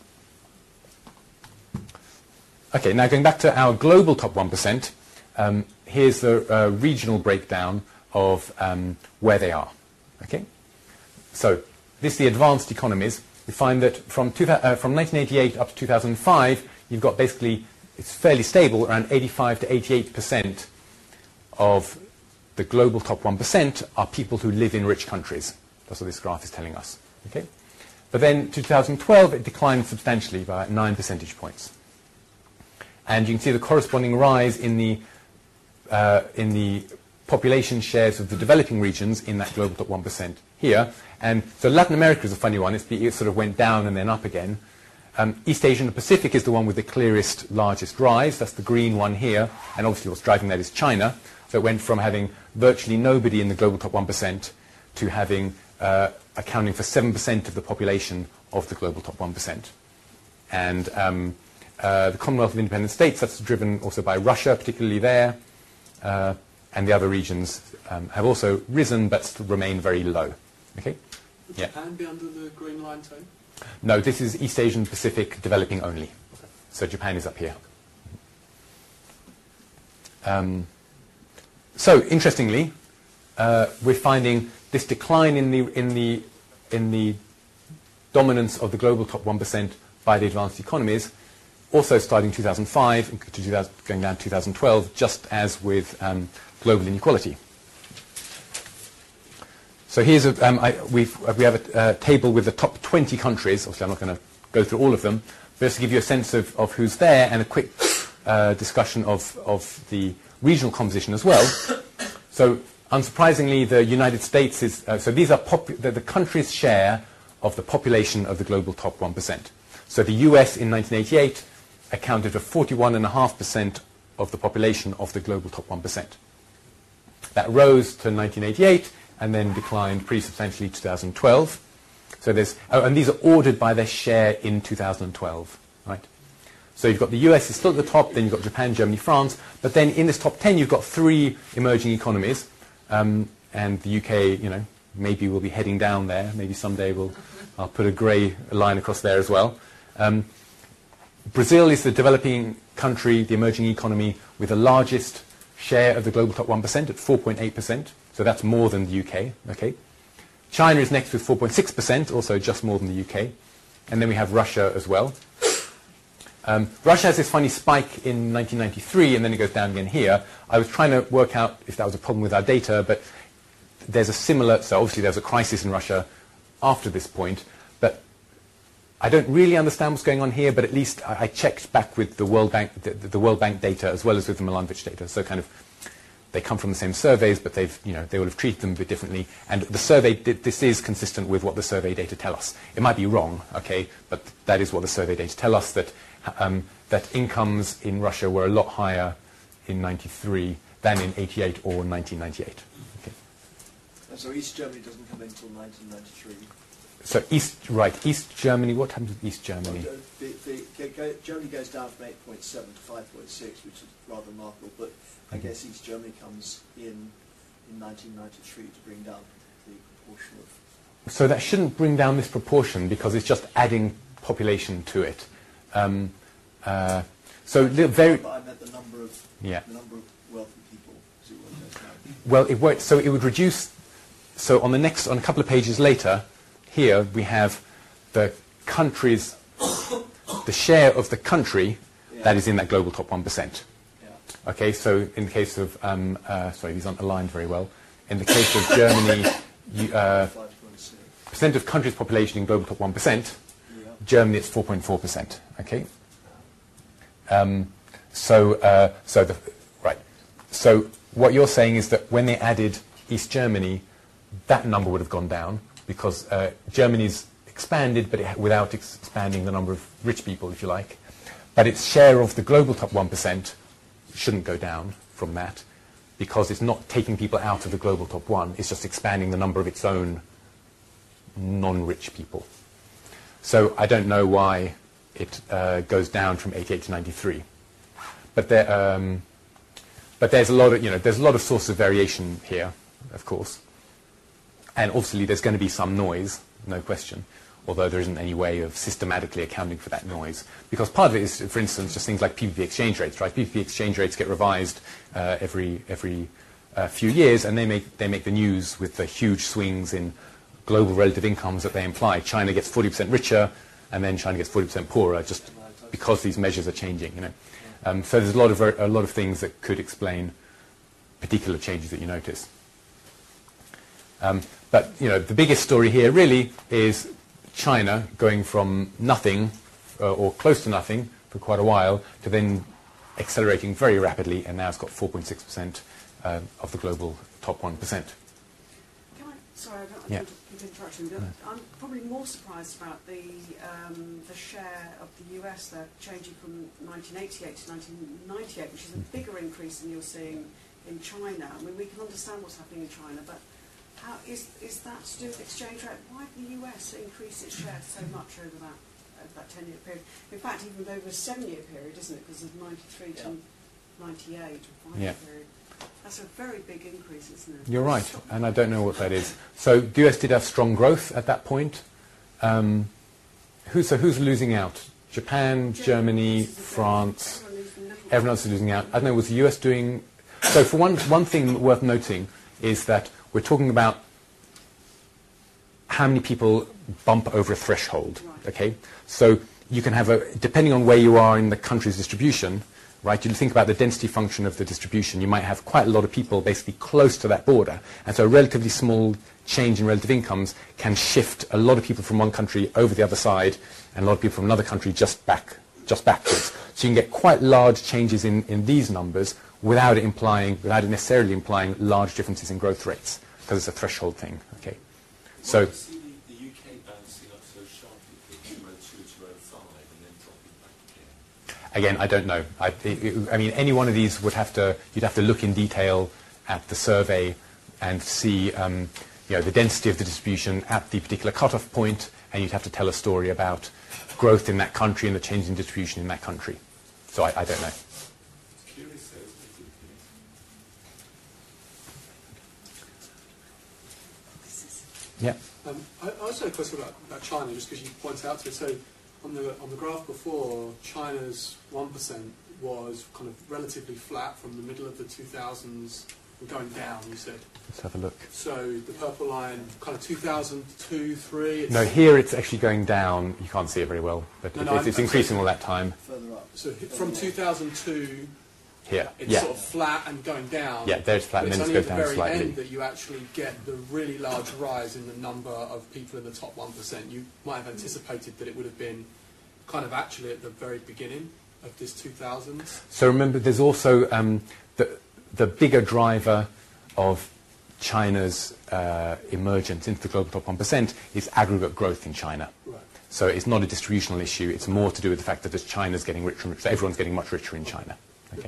Okay, now going back to our global top one percent, um, here's the uh, regional breakdown of um, where they are. Okay, so this is the advanced economies. We find that from, two, uh, from nineteen eighty-eight up to two thousand five, you've got basically, it's fairly stable, around eighty-five to eighty-eight percent of the global top one percent are people who live in rich countries. That's what this graph is telling us. Okay, but then to two thousand twelve, it declined substantially by nine percentage points. And you can see the corresponding rise in the, uh, in the population shares of the developing regions in that global top one percent here. And so Latin America is a funny one. It's the, it sort of went down and then up again. Um, East Asia and the Pacific is the one with the clearest, largest rise. That's the green one here. And obviously what's driving that is China. So it went from having virtually nobody in the global top one percent to having uh, accounting for seven percent of the population of the global top one percent. And um, uh, the Commonwealth of Independent States, that's driven also by Russia, particularly there, uh, and the other regions um, have also risen but still remain very low. Okay? Would Yeah. Japan be under the green line too? No, this is East Asian Pacific developing only. Okay. So Japan is up here. Um, so interestingly, uh, we're finding this decline in the in the in the dominance of the global top one percent by the advanced economies, also starting two thousand five and to two thousand, going down to two thousand twelve, just as with um, global inequality. So here's a, um, I, we've, we have a uh, table with the top twenty countries. Obviously, I'm not going to go through all of them, but just to give you a sense of, of who's there and a quick uh, discussion of, of the regional composition as well. So unsurprisingly, the United States is, uh, so these are pop the, the country's share of the population of the global top one percent. So the U S in nineteen eighty-eight accounted for forty-one point five percent of the population of the global top one percent. That rose to nineteen eighty-eight and then declined pretty substantially in two thousand twelve. So there's, oh, and these are ordered by their share in two thousand twelve, right? So you've got the U S is still at the top, then you've got Japan, Germany, France, but then in this top ten you've got three emerging economies, um, and the U K, you know, maybe we'll be heading down there. Maybe someday we'll, I'll put a grey line across there as well. Um, Brazil is the developing country, the emerging economy, with the largest share of the global top one percent at four point eight percent. So that's more than the U K. Okay. China is next with four point six percent, also just more than the U K. And then we have Russia as well. Um, Russia has this funny spike in nineteen ninety-three, and then it goes down again here. I was trying to work out if that was a problem with our data, but there's a similar, so obviously there's a crisis in Russia after this point, but I don't really understand what's going on here, but at least I, I checked back with the World Bank, the, the World Bank data as well as with the Milanovic data. So kind of, they come from the same surveys, but they've, you know, they will have treated them a bit differently. And the survey, this is consistent with what the survey data tell us. It might be wrong, okay, but that is what the survey data tell us, that um, that incomes in Russia were a lot higher in ninety-three than in eighty-eight or nineteen ninety-eight. Okay. And so East Germany doesn't come in until nineteen ninety-three. So East, right, East Germany, what happens with East Germany? Well, the, the, the, go, Germany goes down from eight point seven to five point six, which is rather remarkable, but I Mm-hmm. guess East Germany comes in in nineteen ninety-three to bring down the proportion of... So that shouldn't bring down this proportion because it's just adding population to it. Um, uh, so the very... But I meant the number of, Yeah. the number of wealthy people, as it were, goes down. Well, it won't, so it would reduce, so on the next, on a couple of pages later, here we have the country's, the share of the country Yeah. that is in that global top one percent. Yeah. Okay, so in the case of, um, uh, sorry, these aren't aligned very well. In the case of Germany, you, uh, five point six. percent of country's population in global top one percent, Yeah. Germany it's four point four percent. Okay. Um, so, uh, so the right. So what you're saying is that when they added East Germany, that number would have gone down because uh, Germany's expanded, but it, without ex expanding the number of rich people, if you like. But its share of the global top one percent shouldn't go down from that because it's not taking people out of the global top one. It's just expanding the number of its own non-rich people. So I don't know why it uh, goes down from eighty-eight to ninety-three. But there, um, but there's a lot of, you know, there's a lot of sources of variation here, of course. And obviously there's going to be some noise, no question, although there isn't any way of systematically accounting for that noise. Because part of it is, for instance, just things like P P P exchange rates, right? P P P exchange rates get revised uh, every, every uh, few years, and they make, they make the news with the huge swings in global relative incomes that they imply. China gets forty percent richer, and then China gets forty percent poorer, just because these measures are changing, you know. Um, so there's a lot of, a lot of things that could explain particular changes that you notice. Um, but, you know, the biggest story here really is China going from nothing, uh, or close to nothing, for quite a while, to then accelerating very rapidly, and now it's got four point six percent uh, of the global top one percent. Can I, sorry, I don't, I Yeah. don't keep interrupting. but I'm probably more surprised about the um, the share of the U S there changing from nineteen eighty-eight to nineteen ninety-eight, which is a bigger increase than you're seeing in China. I mean, we can understand what's happening in China, but how is, is that to do with exchange rate? Why did the U S increase its share so much over that, over that ten-year period? In fact, even over a seven-year period, isn't it? Because of ninety-three to ninety-eight, a five-year Yeah. period. That's a very big increase, isn't it? You're right, and I don't know what that is. So the U S did have strong growth at that point. Um, who, so who's losing out? Japan, Germany, France, everyone else is losing out. I don't know, was the U S doing... So for one, one thing worth noting is that we're talking about how many people bump over a threshold, okay? So you can have a, depending on where you are in the country's distribution, right, you think about the density function of the distribution, you might have quite a lot of people basically close to that border, and so a relatively small change in relative incomes can shift a lot of people from one country over the other side, and a lot of people from another country just back, just backwards. So you can get quite large changes in, in these numbers without it implying, without it necessarily implying large differences in growth rates, because it's a threshold thing, okay? So, Well, I see the, the U K bouncing up so sharply from oh two to oh five and then dropping back again. again, I don't know. I, it, I mean, any one of these would have to, you'd have to look in detail at the survey and see, um, you know, the density of the distribution at the particular cutoff point, and you'd have to tell a story about growth in that country and the change in distribution in that country. So I, I don't know. Yeah. Um, I I also had a question about, about China, just because you pointed out to it. So on the on the graph before, China's one percent was kind of relatively flat from the middle of the two thousands, going down, you said. Let's have a look. So the purple line, kind of two thousand two, three. No, here it's actually going down. You can't see it very well, but No, it, no, it's, I'm- it's I'm increasing saying- all that time. Further up. So hi- from two thousand two, Here. it's Yeah. sort of flat and going down. Yeah, there it's flat, and But then it's it's only goes at down the very slightly. end that you actually get the really large rise in the number of people in the top one percent. You might have anticipated that it would have been kind of actually at the very beginning of this two thousands. So remember, there's also um, the, the bigger driver of China's uh, emergence into the global top one percent is aggregate growth in China. Right. So it's not a distributional issue. It's more to do with the fact that as China's getting richer and richer, everyone's getting much richer in China. Okay.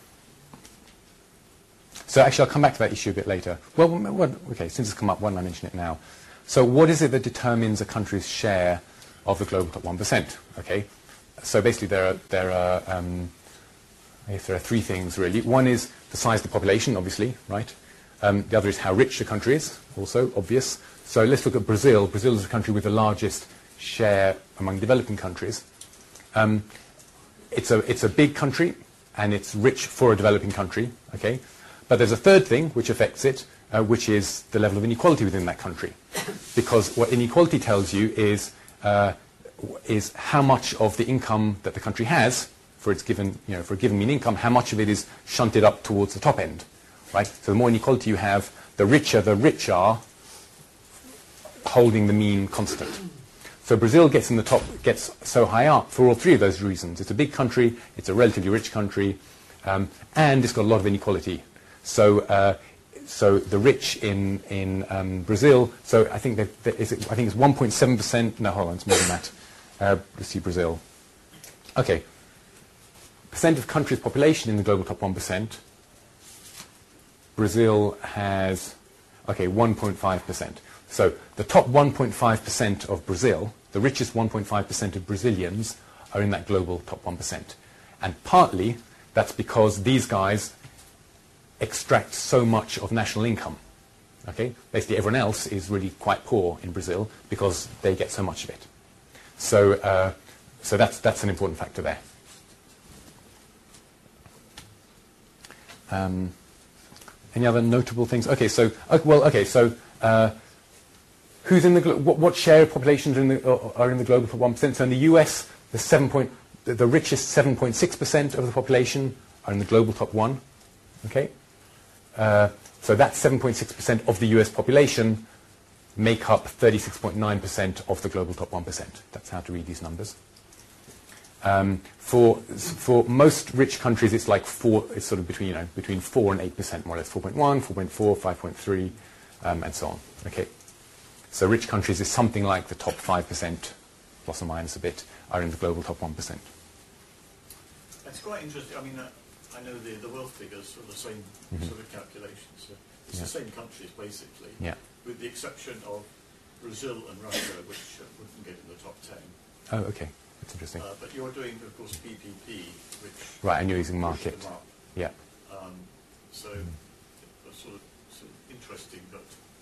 So actually, I'll come back to that issue a bit later. Well, what, okay, since it's come up, why don't I mention it now? So what is it that determines a country's share of the global top one percent? Okay. So basically, there are, there are, um, I guess there are three things, really. One is the size of the population, obviously, right? Um, the other is how rich the country is, also obvious. So let's look at Brazil. Brazil is the country with the largest share among developing countries. Um, it's a it's a big country, and it's rich for a developing country. Okay, but there's a third thing which affects it, uh, which is the level of inequality within that country, because what inequality tells you is uh, is how much of the income that the country has for its given you know for a given mean income, how much of it is shunted up towards the top end. Right? So the more inequality you have, the richer the rich are, holding the mean constant. So Brazil gets in the top, gets so high up for all three of those reasons. It's a big country, it's a relatively rich country, um, and it's got a lot of inequality. So, uh, so the rich in in um, Brazil. So I think that, that is it, I think it's one point seven percent. No, hold on, it's more than that. Uh, let's see Brazil. Okay, percent of country's population in the global top one percent. Brazil has, okay, one point five percent. So the top one point five percent of Brazil, the richest one point five percent of Brazilians, are in that global top one percent. And partly that's because these guys extract so much of national income. Okay? Basically everyone else is really quite poor in Brazil because they get so much of it. So, uh, so that's, that's an important factor there. Um, Any other notable things? Okay, so uh, well, okay, so uh, who's in the glo- what, what share of populations are in the, uh, are in the global top one percent? So in the U S, the seven point the, the richest seven point six percent of the population are in the global top one. Okay, uh, so that seven point six percent of the U S population make up thirty-six point nine percent of the global top one percent. That's how to read these numbers. Um, for for most rich countries, it's like four. It's sort of between you know between four and eight percent, more or less. Four point one, four point four, five point three, um, and so on. Okay, so rich countries is something like the top five percent, plus or minus a bit, are in the global top one percent. It's quite interesting. I mean, uh, I know the, the wealth figures are the same Mhm. sort of calculations. So it's Yeah. the same countries, basically, Yeah. with the exception of Brazil and Russia, which uh, wouldn't get in the top ten. Oh, okay. That's interesting. Uh, but you're doing, of course, P P P, which... Right, and you're using pushes market. them up. Yeah. Um, so Mhm. it's sort of, sort of interesting, but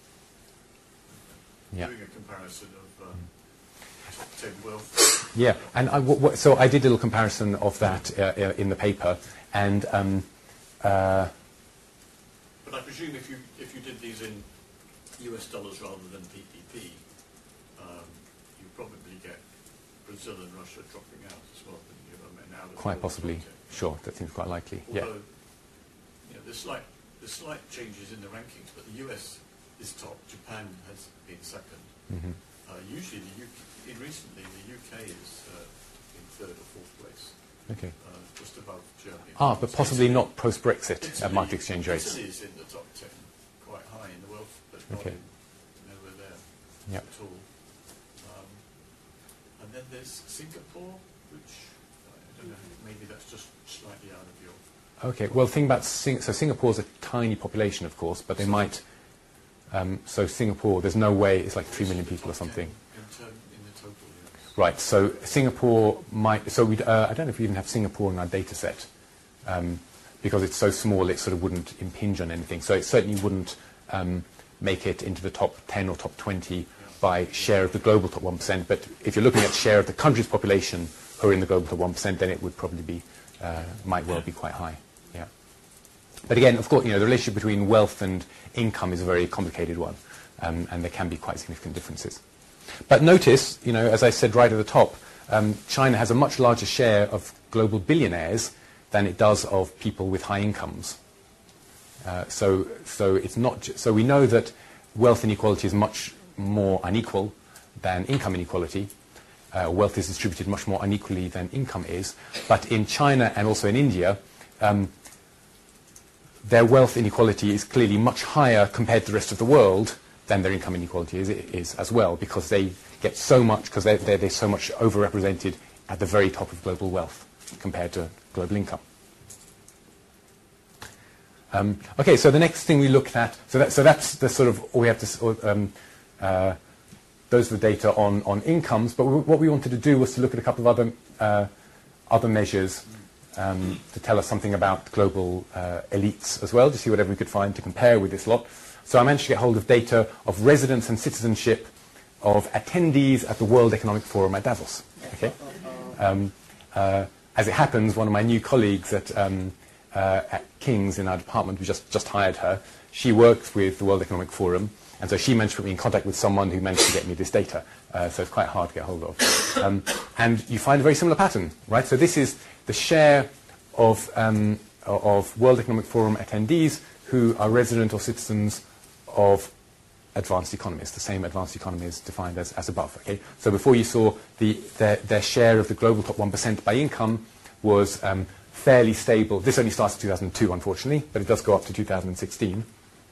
Yeah. doing a comparison of um, top ten wealth. Yeah, and I, w- w- so I did a little comparison of that uh, uh, in the paper, and um, uh, But I presume if you if you did these in U S dollars rather than P P P, um, you probably get Brazil and Russia dropping out as well. Than you I mean, out of quite the possibly, top ten. sure, that seems quite likely. Yeah. Although, you know, there's slight there's slight changes in the rankings, but the U S is top. Japan has been second. hmm Uh, usually, the U K, in recently, the U K is uh, in third or fourth place, Okay. uh, just above Germany. Ah, but possibly Italy- not post-Brexit at Italy- market exchange rates. Italy is in the top ten, quite high in the wealth, but not Okay. in, nowhere there Yep. at all. Um, and then there's Singapore, which uh, I don't know, maybe that's just slightly out of your... Okay, well, the thing about Sing- so Singapore's a tiny population, of course, but they might. Um, so Singapore, there's no way it's like three million people or something. In, term, in the total, yes. Right. So Singapore might. So we. Uh, I don't know if we even have Singapore in our data set, um, because it's so small, it sort of wouldn't impinge on anything. So it certainly wouldn't um, make it into the top ten or top twenty by share of the global top one percent. But if you're looking at share of the country's population who are in the global top one percent, then it would probably be uh, might well be quite high. Yeah. But again, of course, you know, the relationship between wealth and income is a very complicated one, um, and there can be quite significant differences. But notice, you know, as I said right at the top, um, China has a much larger share of global billionaires than it does of people with high incomes. Uh, so, so it's not. Ju- so we know that wealth inequality is much more unequal than income inequality. Uh, wealth is distributed much more unequally than income is. But in China and also in India, um, their wealth inequality is clearly much higher compared to the rest of the world than their income inequality is, is as well, because they get so much, because they're, they're, they're so much overrepresented at the very top of global wealth compared to global income. Um, okay, so the next thing we looked at, so, that, so that's the sort of, all we have to, um, uh, those are the data on, on incomes, but we, what we wanted to do was to look at a couple of other, uh, other measures um, to tell us something about global uh, elites as well, to see whatever we could find to compare with this lot. So I managed to get hold of data of residence and citizenship of attendees at the World Economic Forum at Davos. Okay? Um, uh, as it happens, one of my new colleagues at, um, uh, at King's in our department, we just, just hired her, she works with the World Economic Forum, and so she managed to put me in contact with someone who managed to get me this data. Uh, so it's quite hard to get hold of. Um, and you find a very similar pattern, right? So this is the share of, um, of World Economic Forum attendees who are resident or citizens of advanced economies, the same advanced economies defined as, as above. Okay? So before you saw the, their, their share of the global top one percent by income was um, fairly stable. This only starts in two thousand two, unfortunately, but it does go up to two thousand sixteen.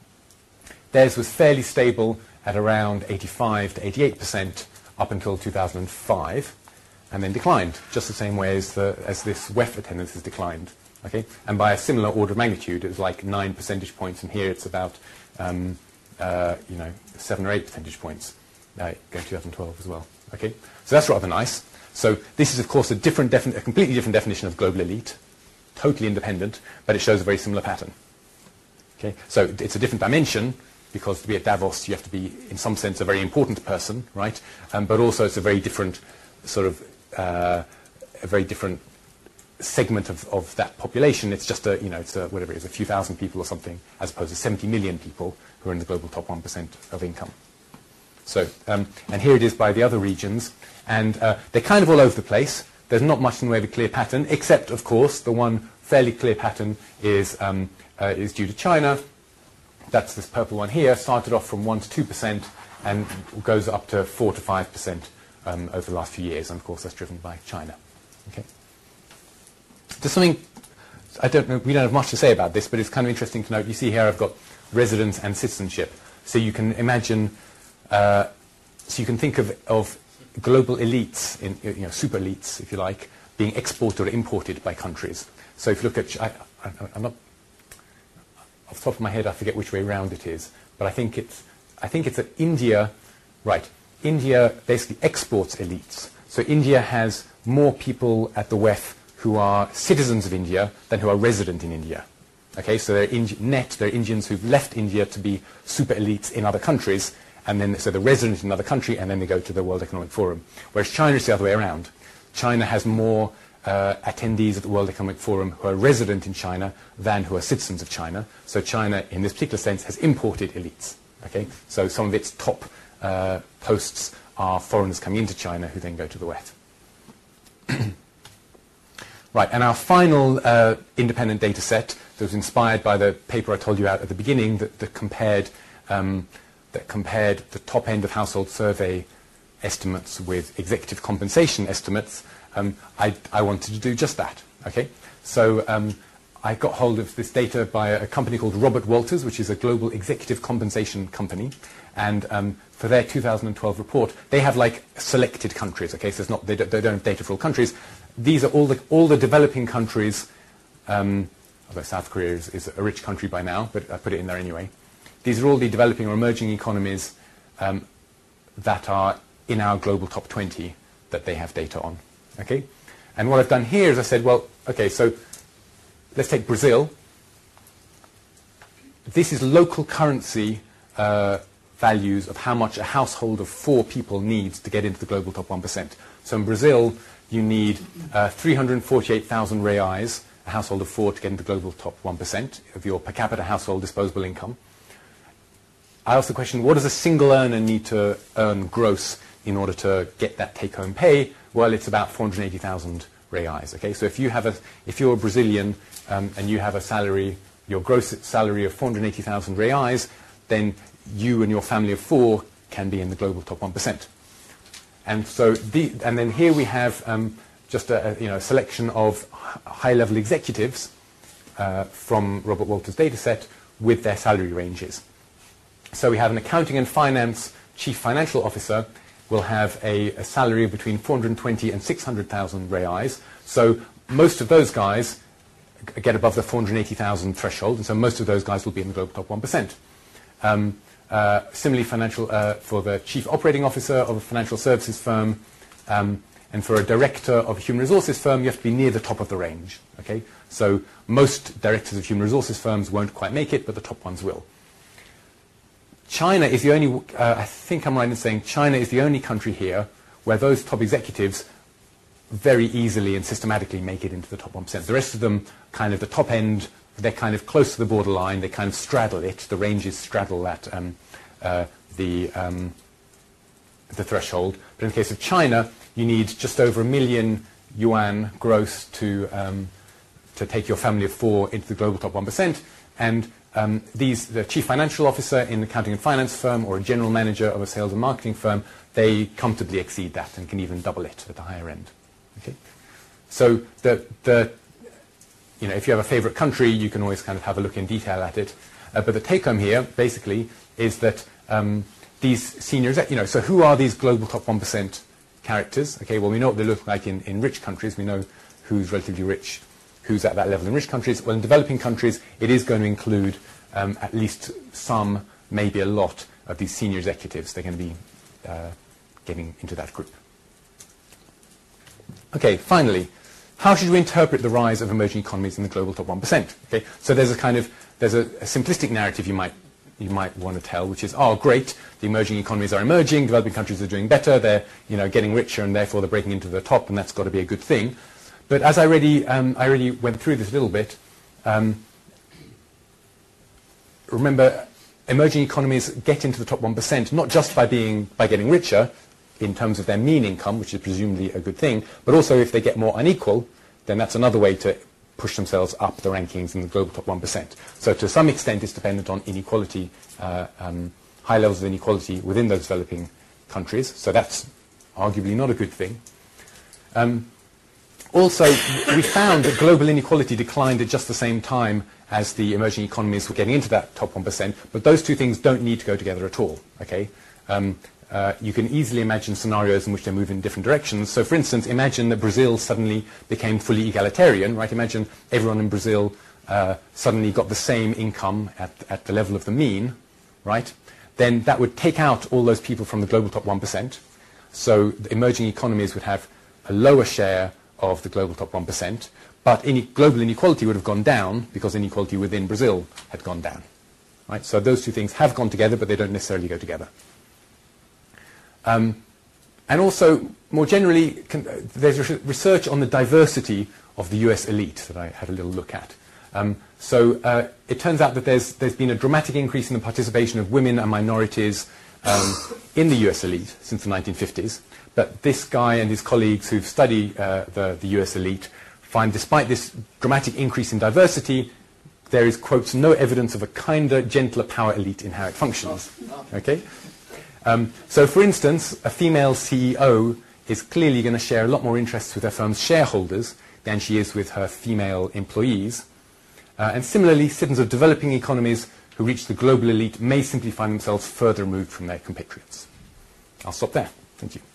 Theirs was fairly stable at around eighty-five to eighty-eight percent up until two thousand five, and then declined, just the same way as, the, as this W E F attendance has declined. Okay? And by a similar order of magnitude, it was like nine percentage points, and here it's about um, uh, you know, seven or eight percentage points, uh, going to two thousand twelve as well. Okay? So that's rather nice. So this is, of course, a, different defin- a completely different definition of global elite, totally independent, but it shows a very similar pattern. Okay? So it's a different dimension, because to be at Davos, you have to be, in some sense, a very important person, right? Um, but also it's a very different sort of, uh, a very different segment of, of that population. It's just a, you know, it's a, whatever it is, a few thousand people or something, as opposed to seventy million people who are in the global top one percent of income. So, um, and here it is by the other regions, and uh, they're kind of all over the place. There's not much in the way of a clear pattern, except, of course, the one fairly clear pattern is, um, uh, is due to China. That's this purple one here, started off from one to two percent and goes up to four to five percent um, over the last few years. And, of course, that's driven by China. Okay. There's something, I don't know, we don't have much to say about this, but it's kind of interesting to note. You see here I've got residence and citizenship. So you can imagine, uh, so you can think of, of global elites, in, you know, super elites, if you like, being exported or imported by countries. So if you look at, I, I, I'm not, off the top of my head, I forget which way round it is, but I think it's, I think it's that India, right, India basically exports elites. So India has more people at the W E F who are citizens of India than who are resident in India. Okay, so they're Indi- net, they're Indians who've left India to be super elites in other countries, and then so they're resident in another country, and then they go to the World Economic Forum. Whereas China is the other way around. China has more uh, attendees at the World Economic Forum who are resident in China than who are citizens of China. So China, in this particular sense, has imported elites. Okay, so some of its top uh, posts are foreigners coming into China who then go to the W E F. Right, and our final uh, independent data set that was inspired by the paper I told you about at the beginning that, that compared um, that compared the top end of household survey estimates with executive compensation estimates. Um, I, I wanted to do just that. Okay, so um, I got hold of this data by a company called Robert Walters, which is a global executive compensation company, and um, for their two thousand twelve report, they have like selected countries. Okay, so it's not they don't, they don't have data for all countries. These are all the all the developing countries. Um, although South Korea is, is a rich country by now, but I put it in there anyway. These are all the developing or emerging economies um, that are in our global top twenty that they have data on. Okay, and what I've done here is I said, well, okay, so let's take Brazil. This is local currency uh, values of how much a household of four people needs to get into the global top one percent. So in Brazil, you need uh, three hundred forty-eight thousand reais, a household of four, to get into the global top one percent of your per capita household disposable income. I asked the question, what does a single earner need to earn gross in order to get that take-home pay? Well, it's about four hundred eighty thousand reais. Okay, so if you have a, if you're a Brazilian um, and you have a salary, your gross salary of four hundred eighty thousand reais, then you and your family of four can be in the global top one percent. And so, the, and then here we have um, just a, a you know selection of high-level executives uh, from Robert Walters' data set with their salary ranges. So we have an accounting and finance chief financial officer will have a, a salary of between four hundred twenty and six hundred thousand reais. So most of those guys get above the four hundred eighty thousand threshold, and so most of those guys will be in the global top one percent. Um, uh, similarly, financial uh, for the chief operating officer of a financial services firm, um, and for a director of a human resources firm, you have to be near the top of the range. Okay, so most directors of human resources firms won't quite make it, but the top ones will. China is the only, uh, I think I'm right in saying China is the only country here where those top executives very easily and systematically make it into the top one percent. The rest of them, kind of the top end, they're kind of close to the borderline, they kind of straddle it, the ranges straddle that, um, uh, the, um, the threshold. But in the case of China, you need just over a million yuan gross to, um, to take your family of four into the global top one percent. And Um, these, the chief financial officer in an accounting and finance firm or a general manager of a sales and marketing firm, they comfortably exceed that and can even double it at the higher end. Okay? So the, the, you know, if you have a favorite country, you can always kind of have a look in detail at it. Uh, but the take-home here, basically, is that um, these seniors, you know, so who are these global top one percent characters? Okay, well, we know what they look like in, in rich countries. We know who's relatively rich, who's at that level in rich countries. Well, in developing countries, it is going to include um, at least some, maybe a lot, of these senior executives. They're going to be uh, getting into that group. Okay, finally, how should we interpret the rise of emerging economies in the global top one percent? Okay, so there's a kind of, there's a, a simplistic narrative you might, you might want to tell, which is, oh, great, the emerging economies are emerging, developing countries are doing better, they're you know, getting richer, and therefore they're breaking into the top, and that's got to be a good thing. But as I already, um, I already went through this a little bit, um, remember, emerging economies get into the top one percent not just by being by getting richer in terms of their mean income, which is presumably a good thing, but also if they get more unequal, then that's another way to push themselves up the rankings in the global top one percent. So to some extent, it's dependent on inequality, uh, um, high levels of inequality within those developing countries. So that's arguably not a good thing. Um, Also, we found that global inequality declined at just the same time as the emerging economies were getting into that top one percent, but those two things don't need to go together at all, okay? Um, uh, you can easily imagine scenarios in which they move in different directions. So, for instance, imagine that Brazil suddenly became fully egalitarian, right? Imagine everyone in Brazil uh, suddenly got the same income at, at the level of the mean, right? Then that would take out all those people from the global top one percent. So the emerging economies would have a lower share of the global top one percent, but any global inequality would have gone down because inequality within Brazil had gone down. Right? So those two things have gone together, but they don't necessarily go together. Um, and also, more generally, can, uh, there's research on the diversity of the U S elite that I had a little look at. Um, so uh, it turns out that there's, there's been a dramatic increase in the participation of women and minorities um, in the U S elite since the nineteen fifties. But this guy and his colleagues who've studied uh, the, the U S elite find, despite this dramatic increase in diversity, there is, quotes, no evidence of a kinder, gentler power elite in how it functions. Okay? Um, so, for instance, a female C E O is clearly going to share a lot more interests with her firm's shareholders than she is with her female employees. Uh, and similarly, citizens of developing economies who reach the global elite may simply find themselves further removed from their compatriots. I'll stop there. Thank you.